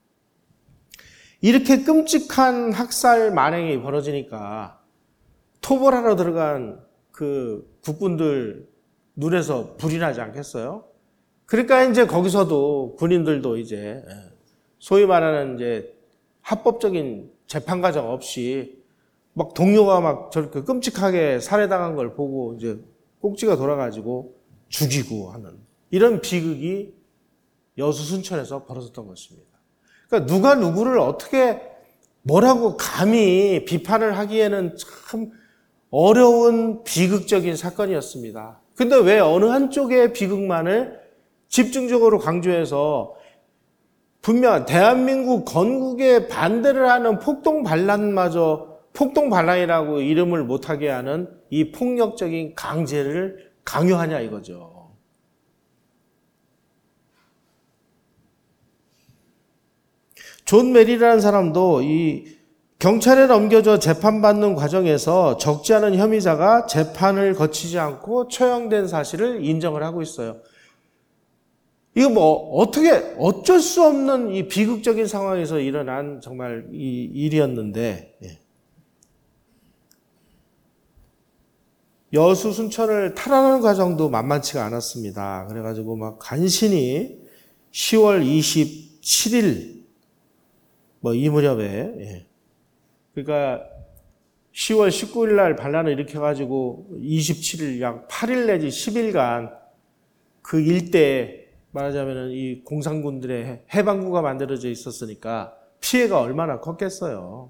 이렇게 끔찍한 학살 만행이 벌어지니까 토벌하러 들어간 그 국군들 눈에서 불이 나지 않겠어요? 그러니까 이제 거기서도 군인들도 이제 소위 말하는 이제 합법적인 재판 과정 없이 막 동료가 막 저렇게 끔찍하게 살해당한 걸 보고 이제 꼭지가 돌아가지고 죽이고 하는 이런 비극이 여수 순천에서 벌어졌던 것입니다. 그러니까 누가 누구를 어떻게 뭐라고 감히 비판을 하기에는 참 어려운 비극적인 사건이었습니다. 근데 왜 어느 한쪽의 비극만을 집중적으로 강조해서 분명 대한민국 건국에 반대를 하는 폭동 반란마저 폭동 반란이라고 이름을 못하게 하는 이 폭력적인 강제를 강요하냐 이거죠. 존 메리라는 사람도 이 경찰에 넘겨져 재판받는 과정에서 적지 않은 혐의자가 재판을 거치지 않고 처형된 사실을 인정을 하고 있어요. 이거 뭐 어떻게 어쩔 수 없는 이 비극적인 상황에서 일어난 정말 이 일이었는데, 예. 여수 순천을 탈환하는 과정도 만만치가 않았습니다. 그래가지고 막 간신히 시월 이십칠일 뭐 이 무렵에, 예. 그러니까 시월 십구일 날 반란을 일으켜가지고 이십칠일 약 팔일 내지 십일간 그 일대에 말하자면은 이 공산군들의 해방구가 만들어져 있었으니까 피해가 얼마나 컸겠어요.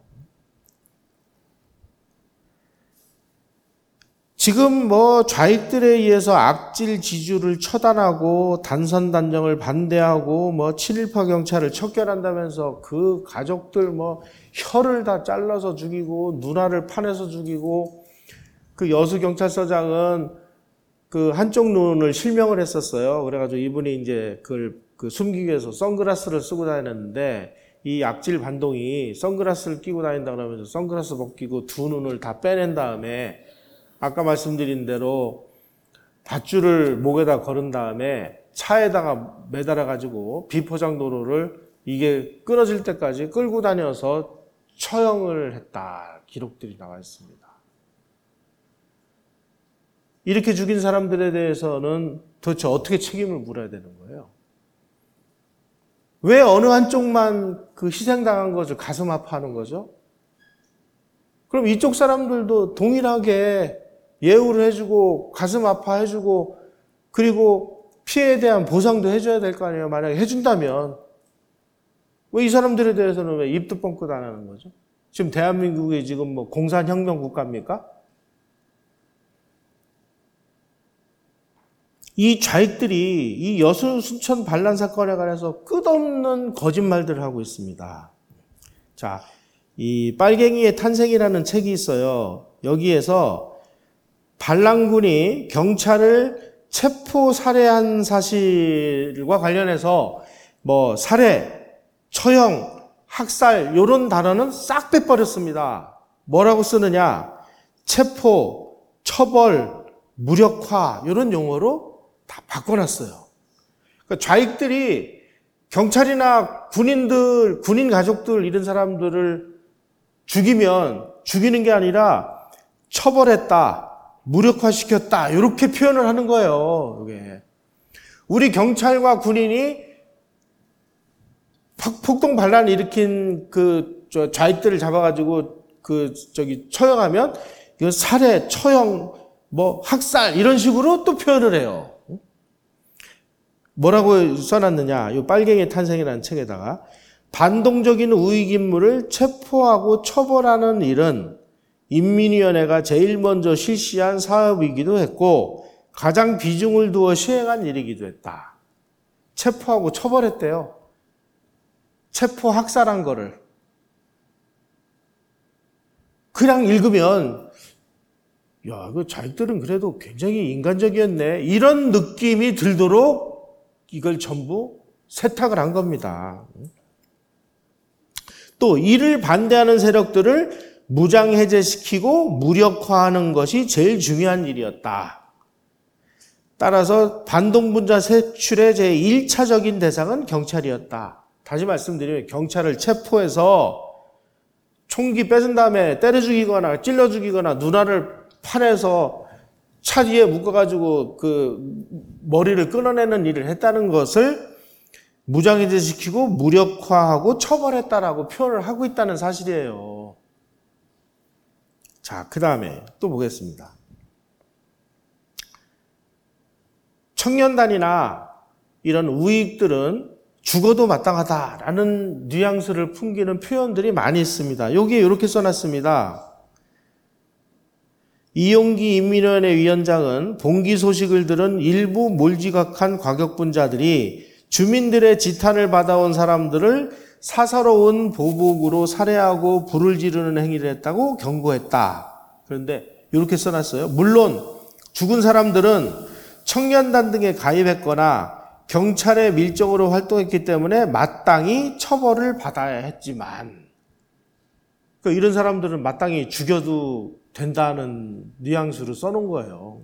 지금 뭐 좌익들에 의해서 악질 지주를 처단하고 단선 단정을 반대하고 뭐 칠일파 경찰을 척결한다면서 그 가족들 뭐 혀를 다 잘라서 죽이고 누나를 파내서 죽이고, 그 여수 경찰서장은 그 한쪽 눈을 실명을 했었어요. 그래가지고 이분이 이제 그걸 그 숨기기 위해서 선글라스를 쓰고 다녔는데, 이 악질 반동이 선글라스를 끼고 다닌다 그러면서 선글라스 벗기고 두 눈을 다 빼낸 다음에 아까 말씀드린 대로 밧줄을 목에다 걸은 다음에 차에다가 매달아가지고 비포장 도로를 이게 끊어질 때까지 끌고 다녀서 처형을 했다. 기록들이 나와 있습니다. 이렇게 죽인 사람들에 대해서는 도대체 어떻게 책임을 물어야 되는 거예요? 왜 어느 한쪽만 그 희생당한 거죠? 가슴 아파하는 거죠? 그럼 이쪽 사람들도 동일하게 예우를 해주고 가슴 아파해주고 그리고 피해에 대한 보상도 해줘야 될 거 아니에요. 만약에 해준다면 왜 이 사람들에 대해서는 왜 입도 뻥끗 안 하는 거죠? 지금 대한민국이 지금 뭐 공산혁명 국가입니까? 이 좌익들이 이 여수 순천 반란 사건에 관해서 끝없는 거짓말들을 하고 있습니다. 자, 이 빨갱이의 탄생이라는 책이 있어요. 여기에서 반란군이 경찰을 체포 살해한 사실과 관련해서 뭐 살해, 처형, 학살 이런 단어는 싹 빼버렸습니다. 뭐라고 쓰느냐? 체포, 처벌, 무력화 이런 용어로 다 바꿔놨어요. 그러니까 좌익들이 경찰이나 군인들, 군인 가족들 이런 사람들을 죽이면 죽이는 게 아니라 처벌했다, 무력화시켰다 이렇게 표현을 하는 거예요. 이게. 우리 경찰과 군인이 폭동 반란을 일으킨 그 좌익들을 잡아가지고 그 저기 처형하면 이건 살해, 처형, 뭐 학살 이런 식으로 또 표현을 해요. 뭐라고 써놨느냐? 이 빨갱이 탄생이라는 책에다가 반동적인 우익 인물을 체포하고 처벌하는 일은 인민위원회가 제일 먼저 실시한 사업이기도 했고 가장 비중을 두어 시행한 일이기도 했다. 체포하고 처벌했대요. 체포 학살한 거를. 그냥 읽으면 야, 그 좌익들은 그래도 굉장히 인간적이었네. 이런 느낌이 들도록 이걸 전부 세탁을 한 겁니다. 또 이를 반대하는 세력들을 무장해제시키고 무력화하는 것이 제일 중요한 일이었다. 따라서 반동분자 색출의 제일 차적인 대상은 경찰이었다. 다시 말씀드리면 경찰을 체포해서 총기 뺏은 다음에 때려 죽이거나 찔러 죽이거나 누나를 파내서 차 뒤에 묶어가지고 그 머리를 끊어내는 일을 했다는 것을 무장해제시키고 무력화하고 처벌했다라고 표현을 하고 있다는 사실이에요. 자, 그 다음에 또 보겠습니다. 청년단이나 이런 우익들은 죽어도 마땅하다라는 뉘앙스를 풍기는 표현들이 많이 있습니다. 여기에 이렇게 써놨습니다. 이용기 인민위원회 위원장은 봉기 소식을 들은 일부 몰지각한 과격분자들이 주민들의 지탄을 받아온 사람들을 사사로운 보복으로 살해하고 불을 지르는 행위를 했다고 경고했다. 그런데 이렇게 써놨어요. 물론 죽은 사람들은 청년단 등에 가입했거나 경찰에 밀적으로 활동했기 때문에 마땅히 처벌을 받아야 했지만, 그러니까 이런 사람들은 마땅히 죽여도 된다는 뉘앙스로 써놓은 거예요.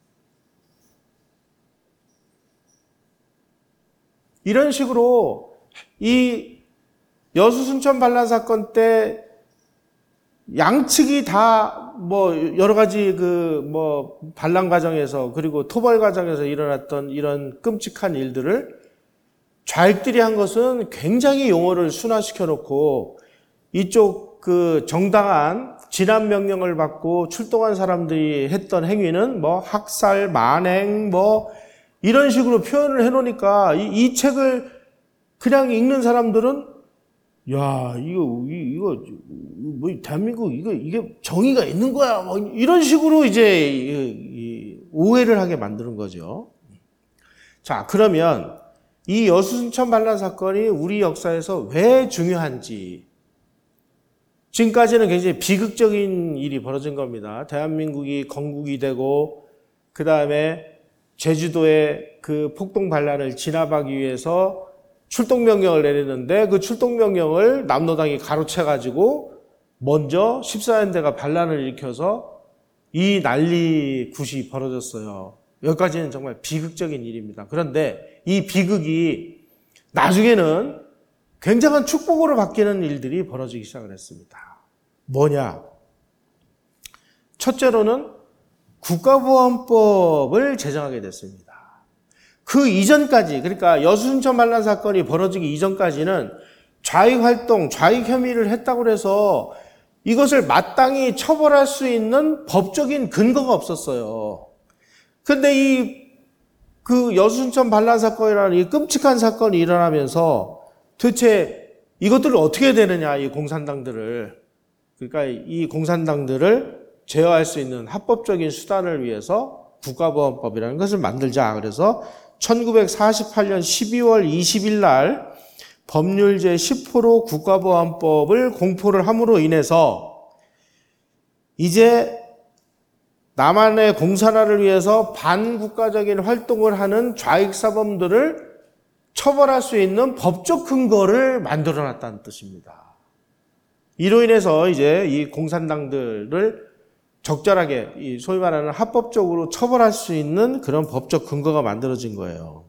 이런 식으로 이 여수 순천 반란 사건 때 양측이 다 뭐 여러 가지 그 뭐 반란 과정에서 그리고 토벌 과정에서 일어났던 이런 끔찍한 일들을 좌익들이 한 것은 굉장히 용어를 순화시켜 놓고 이쪽 그 정당한 진압 명령을 받고 출동한 사람들이 했던 행위는 뭐 학살, 만행 뭐 이런 식으로 표현을 해 놓으니까 이, 이 책을 그냥 읽는 사람들은 야, 이거, 이거, 뭐, 대한민국, 이거, 이게 정의가 있는 거야. 뭐, 이런 식으로 이제, 이, 오해를 하게 만드는 거죠. 자, 그러면, 이 여수순천 반란 사건이 우리 역사에서 왜 중요한지, 지금까지는 굉장히 비극적인 일이 벌어진 겁니다. 대한민국이 건국이 되고, 그 다음에 제주도의 그 폭동 반란을 진압하기 위해서 출동명령을 내리는데 그 출동명령을 남로당이 가로채가지고 먼저 십사연대가 반란을 일으켜서 이 난리 굿이 벌어졌어요. 여기까지는 정말 비극적인 일입니다. 그런데 이 비극이 나중에는 굉장한 축복으로 바뀌는 일들이 벌어지기 시작을 했습니다. 뭐냐? 첫째로는 국가보안법을 제정하게 됐습니다. 그 이전까지, 그러니까 여수순천 반란 사건이 벌어지기 이전까지는 좌익 활동, 좌익 혐의를 했다고 해서 이것을 마땅히 처벌할 수 있는 법적인 근거가 없었어요. 그런데 이 그 여수순천 반란 사건이라는 이 끔찍한 사건이 일어나면서 도대체 이것들을 어떻게 해야 되느냐, 이 공산당들을. 그러니까 이 공산당들을 제어할 수 있는 합법적인 수단을 위해서 국가보안법이라는 것을 만들자. 그래서 천구백사십팔년 십이월 이십일 날 법률 제십 호로 국가보안법을 공포를 함으로 인해서 이제 남한의 공산화를 위해서 반국가적인 활동을 하는 좌익사범들을 처벌할 수 있는 법적 근거를 만들어놨다는 뜻입니다. 이로 인해서 이제 이 공산당들을 적절하게 이 소위 말하는 합법적으로 처벌할 수 있는 그런 법적 근거가 만들어진 거예요.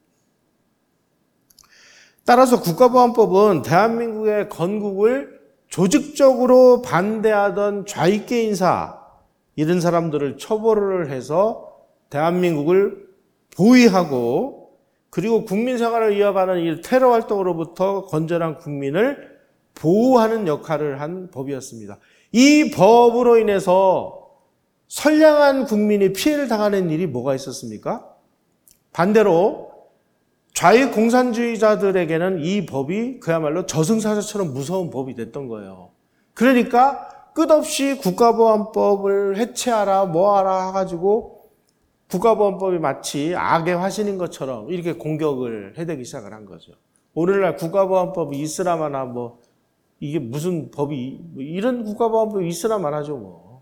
따라서 국가보안법은 대한민국의 건국을 조직적으로 반대하던 좌익계 인사 이런 사람들을 처벌을 해서 대한민국을 보위하고 그리고 국민 생활을 이어가는 이 테러 활동으로부터 건전한 국민을 보호하는 역할을 한 법이었습니다. 이 법으로 인해서 선량한 국민이 피해를 당하는 일이 뭐가 있었습니까? 반대로 좌익 공산주의자들에게는 이 법이 그야말로 저승사자처럼 무서운 법이 됐던 거예요. 그러니까 끝없이 국가보안법을 해체하라 뭐하라 해가지고 국가보안법이 마치 악의 화신인 것처럼 이렇게 공격을 해대기 시작을 한 거죠. 오늘날 국가보안법이 있으라마나 뭐 이게 무슨 법이 이런 국가보안법이 있으라만 하죠 뭐.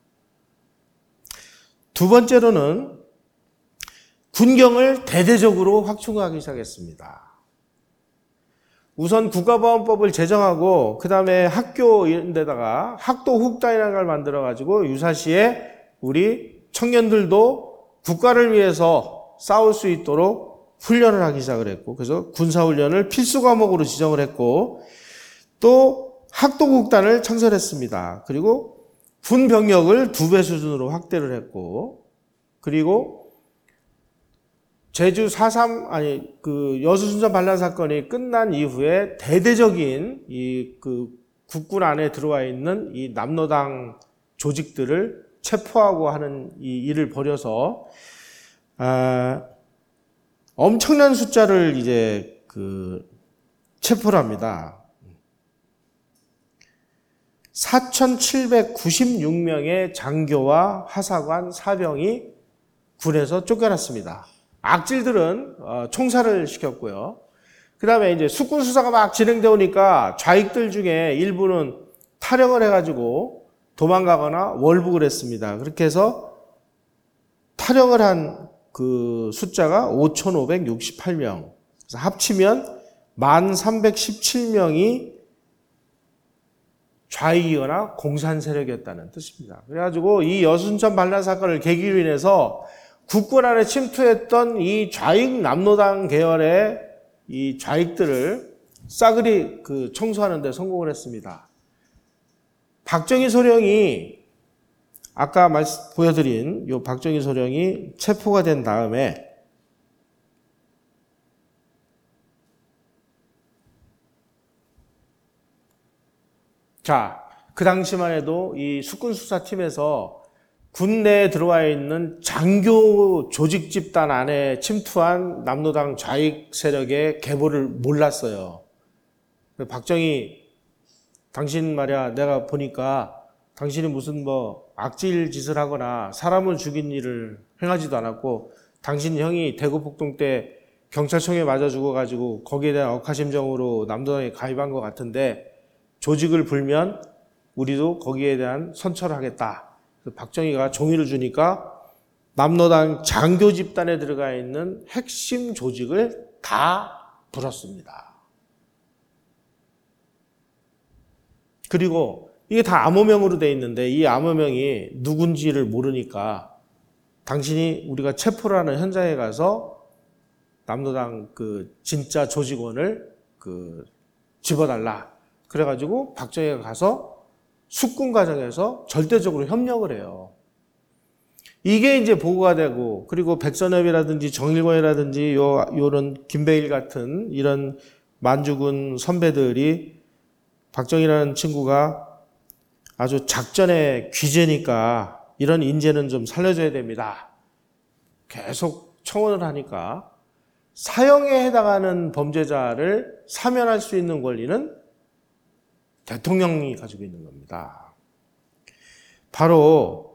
두 번째로는 군경을 대대적으로 확충하기 시작했습니다. 우선 국가보안법을 제정하고 그 다음에 학교 이런 데다가 학도훅단이라는 걸 만들어가지고 유사시에 우리 청년들도 국가를 위해서 싸울 수 있도록 훈련을 하기 시작을 했고 그래서 군사훈련을 필수 과목으로 지정을 했고 또 학도국단을 창설했습니다. 그리고 군 병력을 두 배 수준으로 확대를 했고 그리고 제주 사삼 아니 그 여수순천 반란 사건이 끝난 이후에 대대적인 이 그 국군 안에 들어와 있는 이 남로당 조직들을 체포하고 하는 이 일을 벌여서 아, 엄청난 숫자를 이제 그 체포를 합니다. 사천칠백구십육 명의 장교와 하사관, 사병이 군에서 쫓겨났습니다. 악질들은 총살을 시켰고요. 그 다음에 이제 숙군 수사가 막 진행되어 오니까 좌익들 중에 일부는 탈영을 해가지고 도망가거나 월북을 했습니다. 그렇게 해서 탈영을 한 그 숫자가 오천오백육십팔 명. 그래서 합치면 만 삼백십칠 명이 좌익이거나 공산 세력이었다는 뜻입니다. 그래가지고 이 여순천 반란 사건을 계기로 인해서 국군 안에 침투했던 이 좌익 남로당 계열의 이 좌익들을 싸그리 그 청소하는 데 성공을 했습니다. 박정희 소령이 아까 말씀 보여드린 요 박정희 소령이 체포가 된 다음에 자, 그 당시만 해도 이 숙군수사팀에서 군내에 들어와 있는 장교 조직 집단 안에 침투한 남로당 좌익 세력의 계보를 몰랐어요. 박정희, 당신 말이야, 내가 보니까 당신이 무슨 뭐 악질 짓을 하거나 사람을 죽인 일을 행하지도 않았고, 당신 형이 대구 폭동 때 경찰청에 맞아 죽어가지고 거기에 대한 억하심정으로 남로당에 가입한 것 같은데, 조직을 불면 우리도 거기에 대한 선처를 하겠다. 박정희가 종이를 주니까 남로당 장교 집단에 들어가 있는 핵심 조직을 다 불었습니다. 그리고 이게 다 암호명으로 돼 있는데 이 암호명이 누군지를 모르니까 당신이 우리가 체포를 하는 현장에 가서 남로당 그 진짜 조직원을 그 집어달라. 그래가지고 박정희가 가서 숙군 과정에서 절대적으로 협력을 해요. 이게 이제 보고가 되고, 그리고 백선엽이라든지 정일권이라든지 요 요런 김배일 같은 이런 만주군 선배들이 박정희라는 친구가 아주 작전의 귀재니까 이런 인재는 좀 살려줘야 됩니다. 계속 청원을 하니까 사형에 해당하는 범죄자를 사면할 수 있는 권리는 대통령이 가지고 있는 겁니다. 바로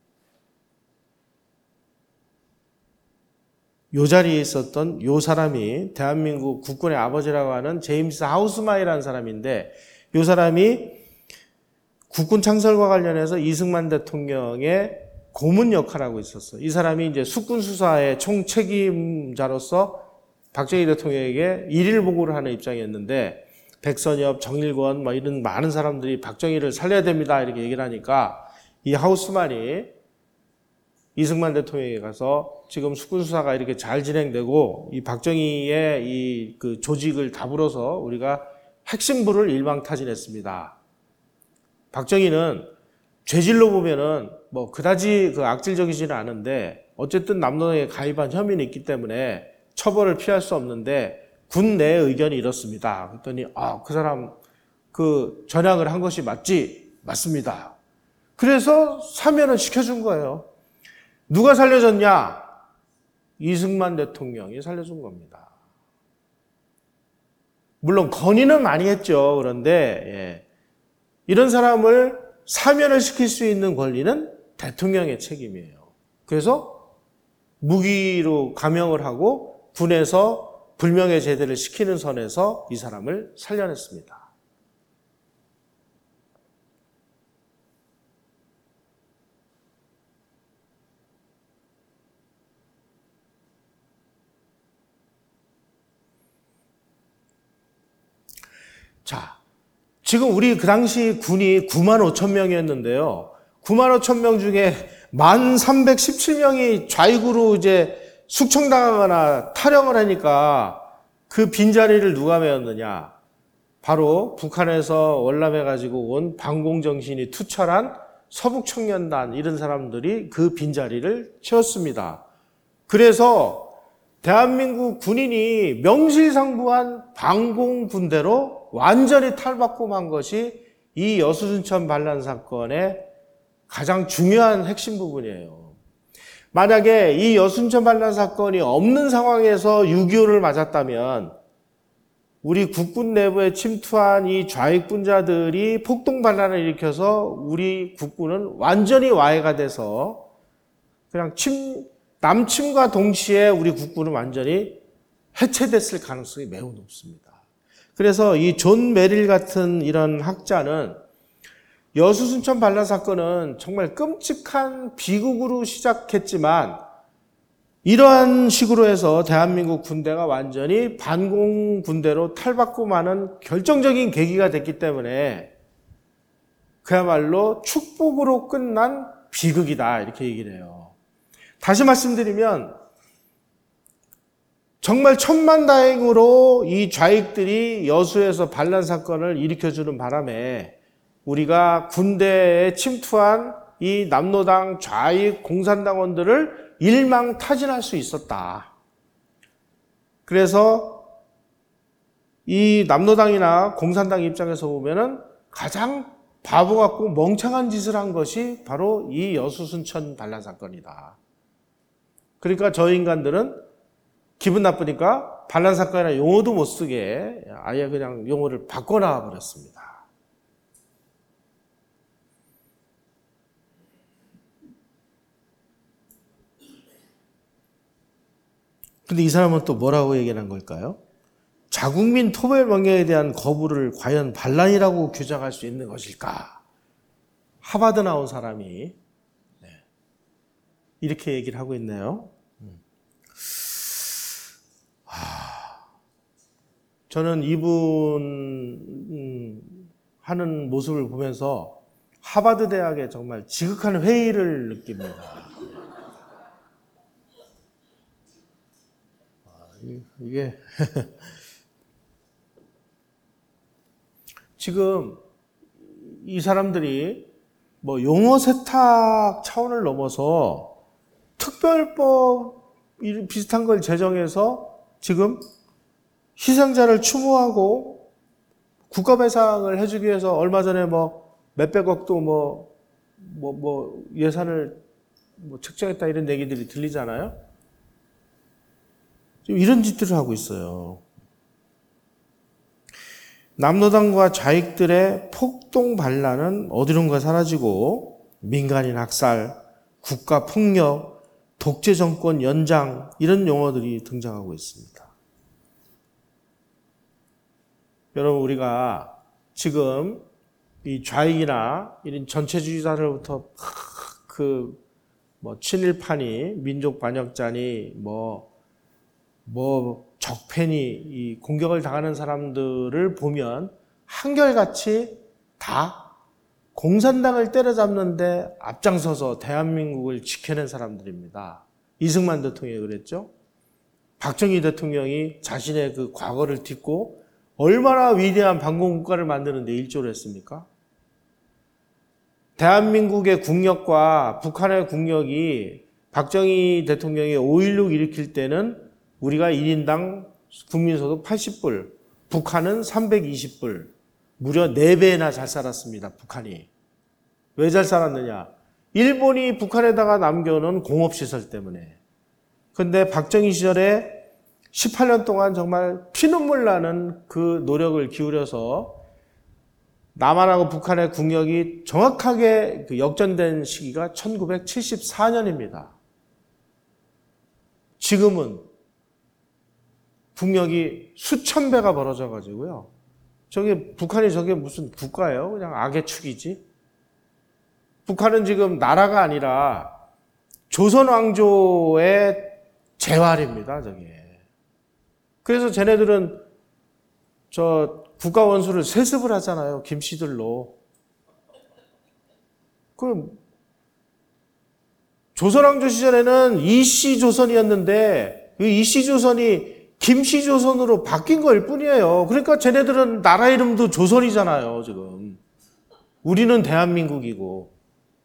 요 자리에 있었던 요 사람이 대한민국 국군의 아버지라고 하는 제임스 하우스마이라는 사람인데, 요 사람이 국군 창설과 관련해서 이승만 대통령의 고문 역할을 하고 있었어요. 이 사람이 이제 숙군 수사의 총책임자로서 박정희 대통령에게 일일 보고를 하는 입장이었는데, 백선엽, 정일권, 뭐 이런 많은 사람들이 박정희를 살려야 됩니다. 이렇게 얘기를 하니까 이 하우스만이 이승만 대통령에게 가서 지금 숙군수사가 이렇게 잘 진행되고 이 박정희의 이 그 조직을 다불어서 우리가 핵심부를 일망타진했습니다. 박정희는 죄질로 보면은 뭐 그다지 그 악질적이지는 않은데 어쨌든 남로당에 가입한 혐의는 있기 때문에 처벌을 피할 수 없는데 군 내 의견이 이렇습니다. 그랬더니 아, 그 사람 그 전향을 한 것이 맞지? 맞습니다. 그래서 사면을 시켜준 거예요. 누가 살려줬냐? 이승만 대통령이 살려준 겁니다. 물론 건의는 많이 했죠. 그런데 예. 이런 사람을 사면을 시킬 수 있는 권리는 대통령의 책임이에요. 그래서 무기로 감형을 하고 군에서 불명예 제대를 시키는 선에서 이 사람을 살려냈습니다. 자, 지금 우리 그 당시 군이 구만 오천 명이었는데요. 구만 오천 명 중에 만 삼백십칠 명이 좌익으로 이제 숙청당하거나 탈영을 하니까 그 빈자리를 누가 메웠느냐? 바로 북한에서 월남해가지고 온 반공정신이 투철한 서북청년단 이런 사람들이 그 빈자리를 채웠습니다. 그래서 대한민국 군인이 명실상부한 반공군대로 완전히 탈바꿈한 것이 이 여수순천 반란 사건의 가장 중요한 핵심 부분이에요. 만약에 이 여순천 반란 사건이 없는 상황에서 육이오를 맞았다면 우리 국군 내부에 침투한 이 좌익분자들이 폭동 반란을 일으켜서 우리 국군은 완전히 와해가 돼서 그냥 침, 남침과 동시에 우리 국군은 완전히 해체됐을 가능성이 매우 높습니다. 그래서 이 존 메릴 같은 이런 학자는 여수순천 반란 사건은 정말 끔찍한 비극으로 시작했지만 이러한 식으로 해서 대한민국 군대가 완전히 반공 군대로 탈바꿈 하는 결정적인 계기가 됐기 때문에 그야말로 축복으로 끝난 비극이다, 이렇게 얘기를 해요. 다시 말씀드리면 정말 천만다행으로 이 좌익들이 여수에서 반란 사건을 일으켜주는 바람에 우리가 군대에 침투한 이 남로당 좌익 공산당원들을 일망타진할 수 있었다. 그래서 이 남로당이나 공산당 입장에서 보면은 가장 바보 같고 멍청한 짓을 한 것이 바로 이 여수 순천 반란 사건이다. 그러니까 저 인간들은 기분 나쁘니까 반란 사건이나 용어도 못 쓰게 아예 그냥 용어를 바꿔놔 버렸습니다. 근데 이 사람은 또 뭐라고 얘기한 걸까요? 자국민 토벌 명령에 대한 거부를 과연 반란이라고 규정할 수 있는 것일까? 하버드 나온 사람이 이렇게 얘기를 하고 있네요. 저는 이분 하는 모습을 보면서 하버드 대학에 정말 지극한 회의를 느낍니다. 이게 지금 이 사람들이 뭐 용어 세탁 차원을 넘어서 특별법 비슷한 걸 제정해서 지금 희생자를 추모하고 국가배상을 해주기 위해서 얼마 전에 뭐 몇백억도 뭐, 뭐, 뭐 예산을 뭐 책정했다 이런 얘기들이 들리잖아요. 지금 이런 짓들을 하고 있어요. 남로당과 좌익들의 폭동 반란은 어디론가 사라지고 민간인 학살, 국가 폭력, 독재 정권 연장 이런 용어들이 등장하고 있습니다. 여러분, 우리가 지금 이 좌익이나 이런 전체주의자로부터 그 뭐 친일파니 민족 반역자니 뭐 뭐 적폐니 이 공격을 당하는 사람들을 보면 한결같이 다 공산당을 때려잡는데 앞장서서 대한민국을 지켜낸 사람들입니다. 이승만 대통령이 그랬죠. 박정희 대통령이 자신의 그 과거를 딛고 얼마나 위대한 반공국가를 만드는 데 일조를 했습니까? 대한민국의 국력과 북한의 국력이 박정희 대통령이 오일육 일으킬 때는 우리가 일 인당 국민소득 팔십 불, 북한은 삼백이십 불, 무려 네 배나 잘 살았습니다, 북한이. 왜 잘 살았느냐? 일본이 북한에다가 남겨놓은 공업시설 때문에. 근데 박정희 시절에 십팔 년 동안 정말 피눈물 나는 그 노력을 기울여서 남한하고 북한의 국력이 정확하게 그 역전된 시기가 천구백칠십사 년입니다. 지금은 국력이 수천 배가 벌어져 가지고요. 저게 북한이 저게 무슨 국가예요? 그냥 악의 축이지. 북한은 지금 나라가 아니라 조선 왕조의 재활입니다, 저게. 그래서 쟤네들은 저 국가 원수를 세습을 하잖아요, 김씨들로. 그럼 조선 왕조 시절에는 이씨 조선이었는데 그 이씨 조선이 김씨 조선으로 바뀐 거일 뿐이에요. 그러니까 쟤네들은 나라 이름도 조선이잖아요, 지금. 우리는 대한민국이고.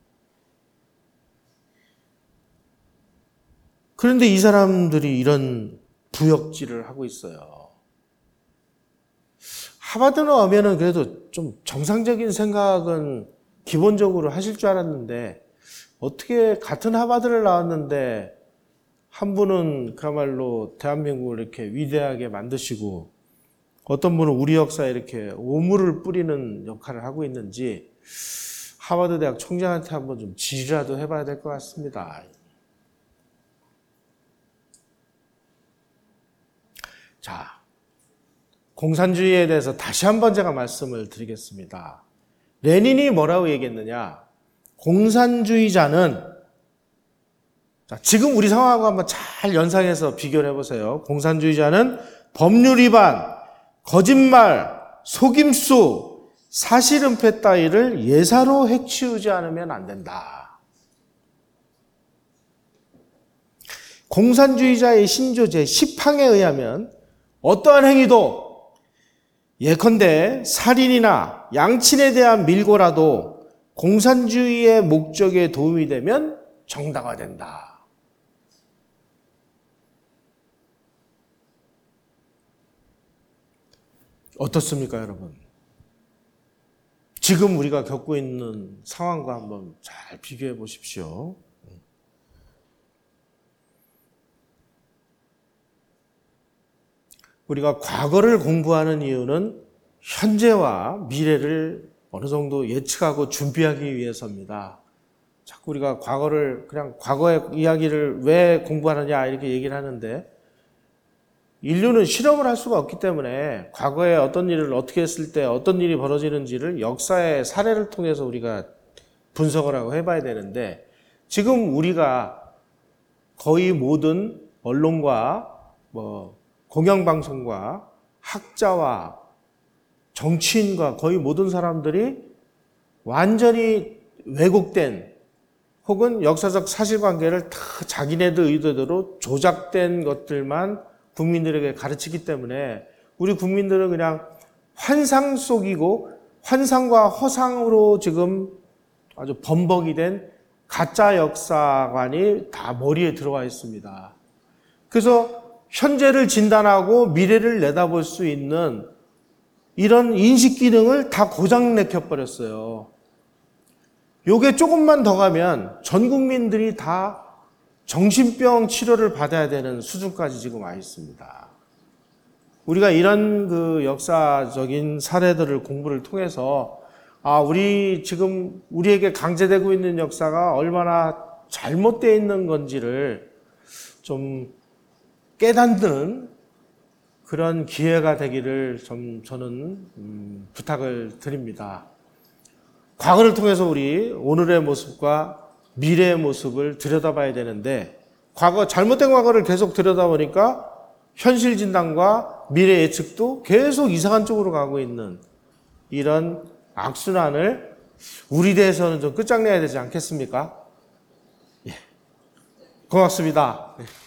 그런데 이 사람들이 이런 부역질을 하고 있어요. 하버드 나오면은 그래도 좀 정상적인 생각은 기본적으로 하실 줄 알았는데 어떻게 같은 하버드를 나왔는데 한 분은 그야말로 대한민국을 이렇게 위대하게 만드시고 어떤 분은 우리 역사에 이렇게 오물을 뿌리는 역할을 하고 있는지 하버드 대학 총장한테 한번 좀 질의라도 해봐야 될 것 같습니다. 자, 공산주의에 대해서 다시 한번 제가 말씀을 드리겠습니다. 레닌이 뭐라고 얘기했느냐? 공산주의자는 자, 지금 우리 상황하고 한번 잘 연상해서 비교를 해보세요. 공산주의자는 법률 위반, 거짓말, 속임수, 사실은폐 따위를 예사로 해치우지 않으면 안 된다. 공산주의자의 신조 제십 항에 의하면 어떠한 행위도 예컨대 살인이나 양친에 대한 밀고라도 공산주의의 목적에 도움이 되면 정당화된다. 어떻습니까, 여러분? 지금 우리가 겪고 있는 상황과 한번 잘 비교해 보십시오. 우리가 과거를 공부하는 이유는 현재와 미래를 어느 정도 예측하고 준비하기 위해서입니다. 자꾸 우리가 과거를, 그냥 과거의 이야기를 왜 공부하느냐 이렇게 얘기를 하는데, 인류는 실험을 할 수가 없기 때문에 과거에 어떤 일을 어떻게 했을 때 어떤 일이 벌어지는지를 역사의 사례를 통해서 우리가 분석을 하고 해봐야 되는데, 지금 우리가 거의 모든 언론과 뭐 공영방송과 학자와 정치인과 거의 모든 사람들이 완전히 왜곡된 혹은 역사적 사실관계를 다 자기네들 의도대로 조작된 것들만 국민들에게 가르치기 때문에 우리 국민들은 그냥 환상 속이고 환상과 허상으로 지금 아주 범벅이 된 가짜 역사관이 다 머리에 들어와 있습니다. 그래서 현재를 진단하고 미래를 내다볼 수 있는 이런 인식 기능을 다 고장내켜버렸어요. 요게 조금만 더 가면 전 국민들이 다 정신병 치료를 받아야 되는 수준까지 지금 와 있습니다. 우리가 이런 그 역사적인 사례들을 공부를 통해서 아, 우리 지금 우리에게 강제되고 있는 역사가 얼마나 잘못되어 있는 건지를 좀 깨닫는 그런 기회가 되기를 좀 저는 음, 부탁을 드립니다. 과거를 통해서 우리 오늘의 모습과 미래의 모습을 들여다봐야 되는데, 과거 잘못된 과거를 계속 들여다보니까 현실 진단과 미래 예측도 계속 이상한 쪽으로 가고 있는 이런 악순환을 우리 대해서는 좀 끝장내야 되지 않겠습니까? 예. 고맙습니다.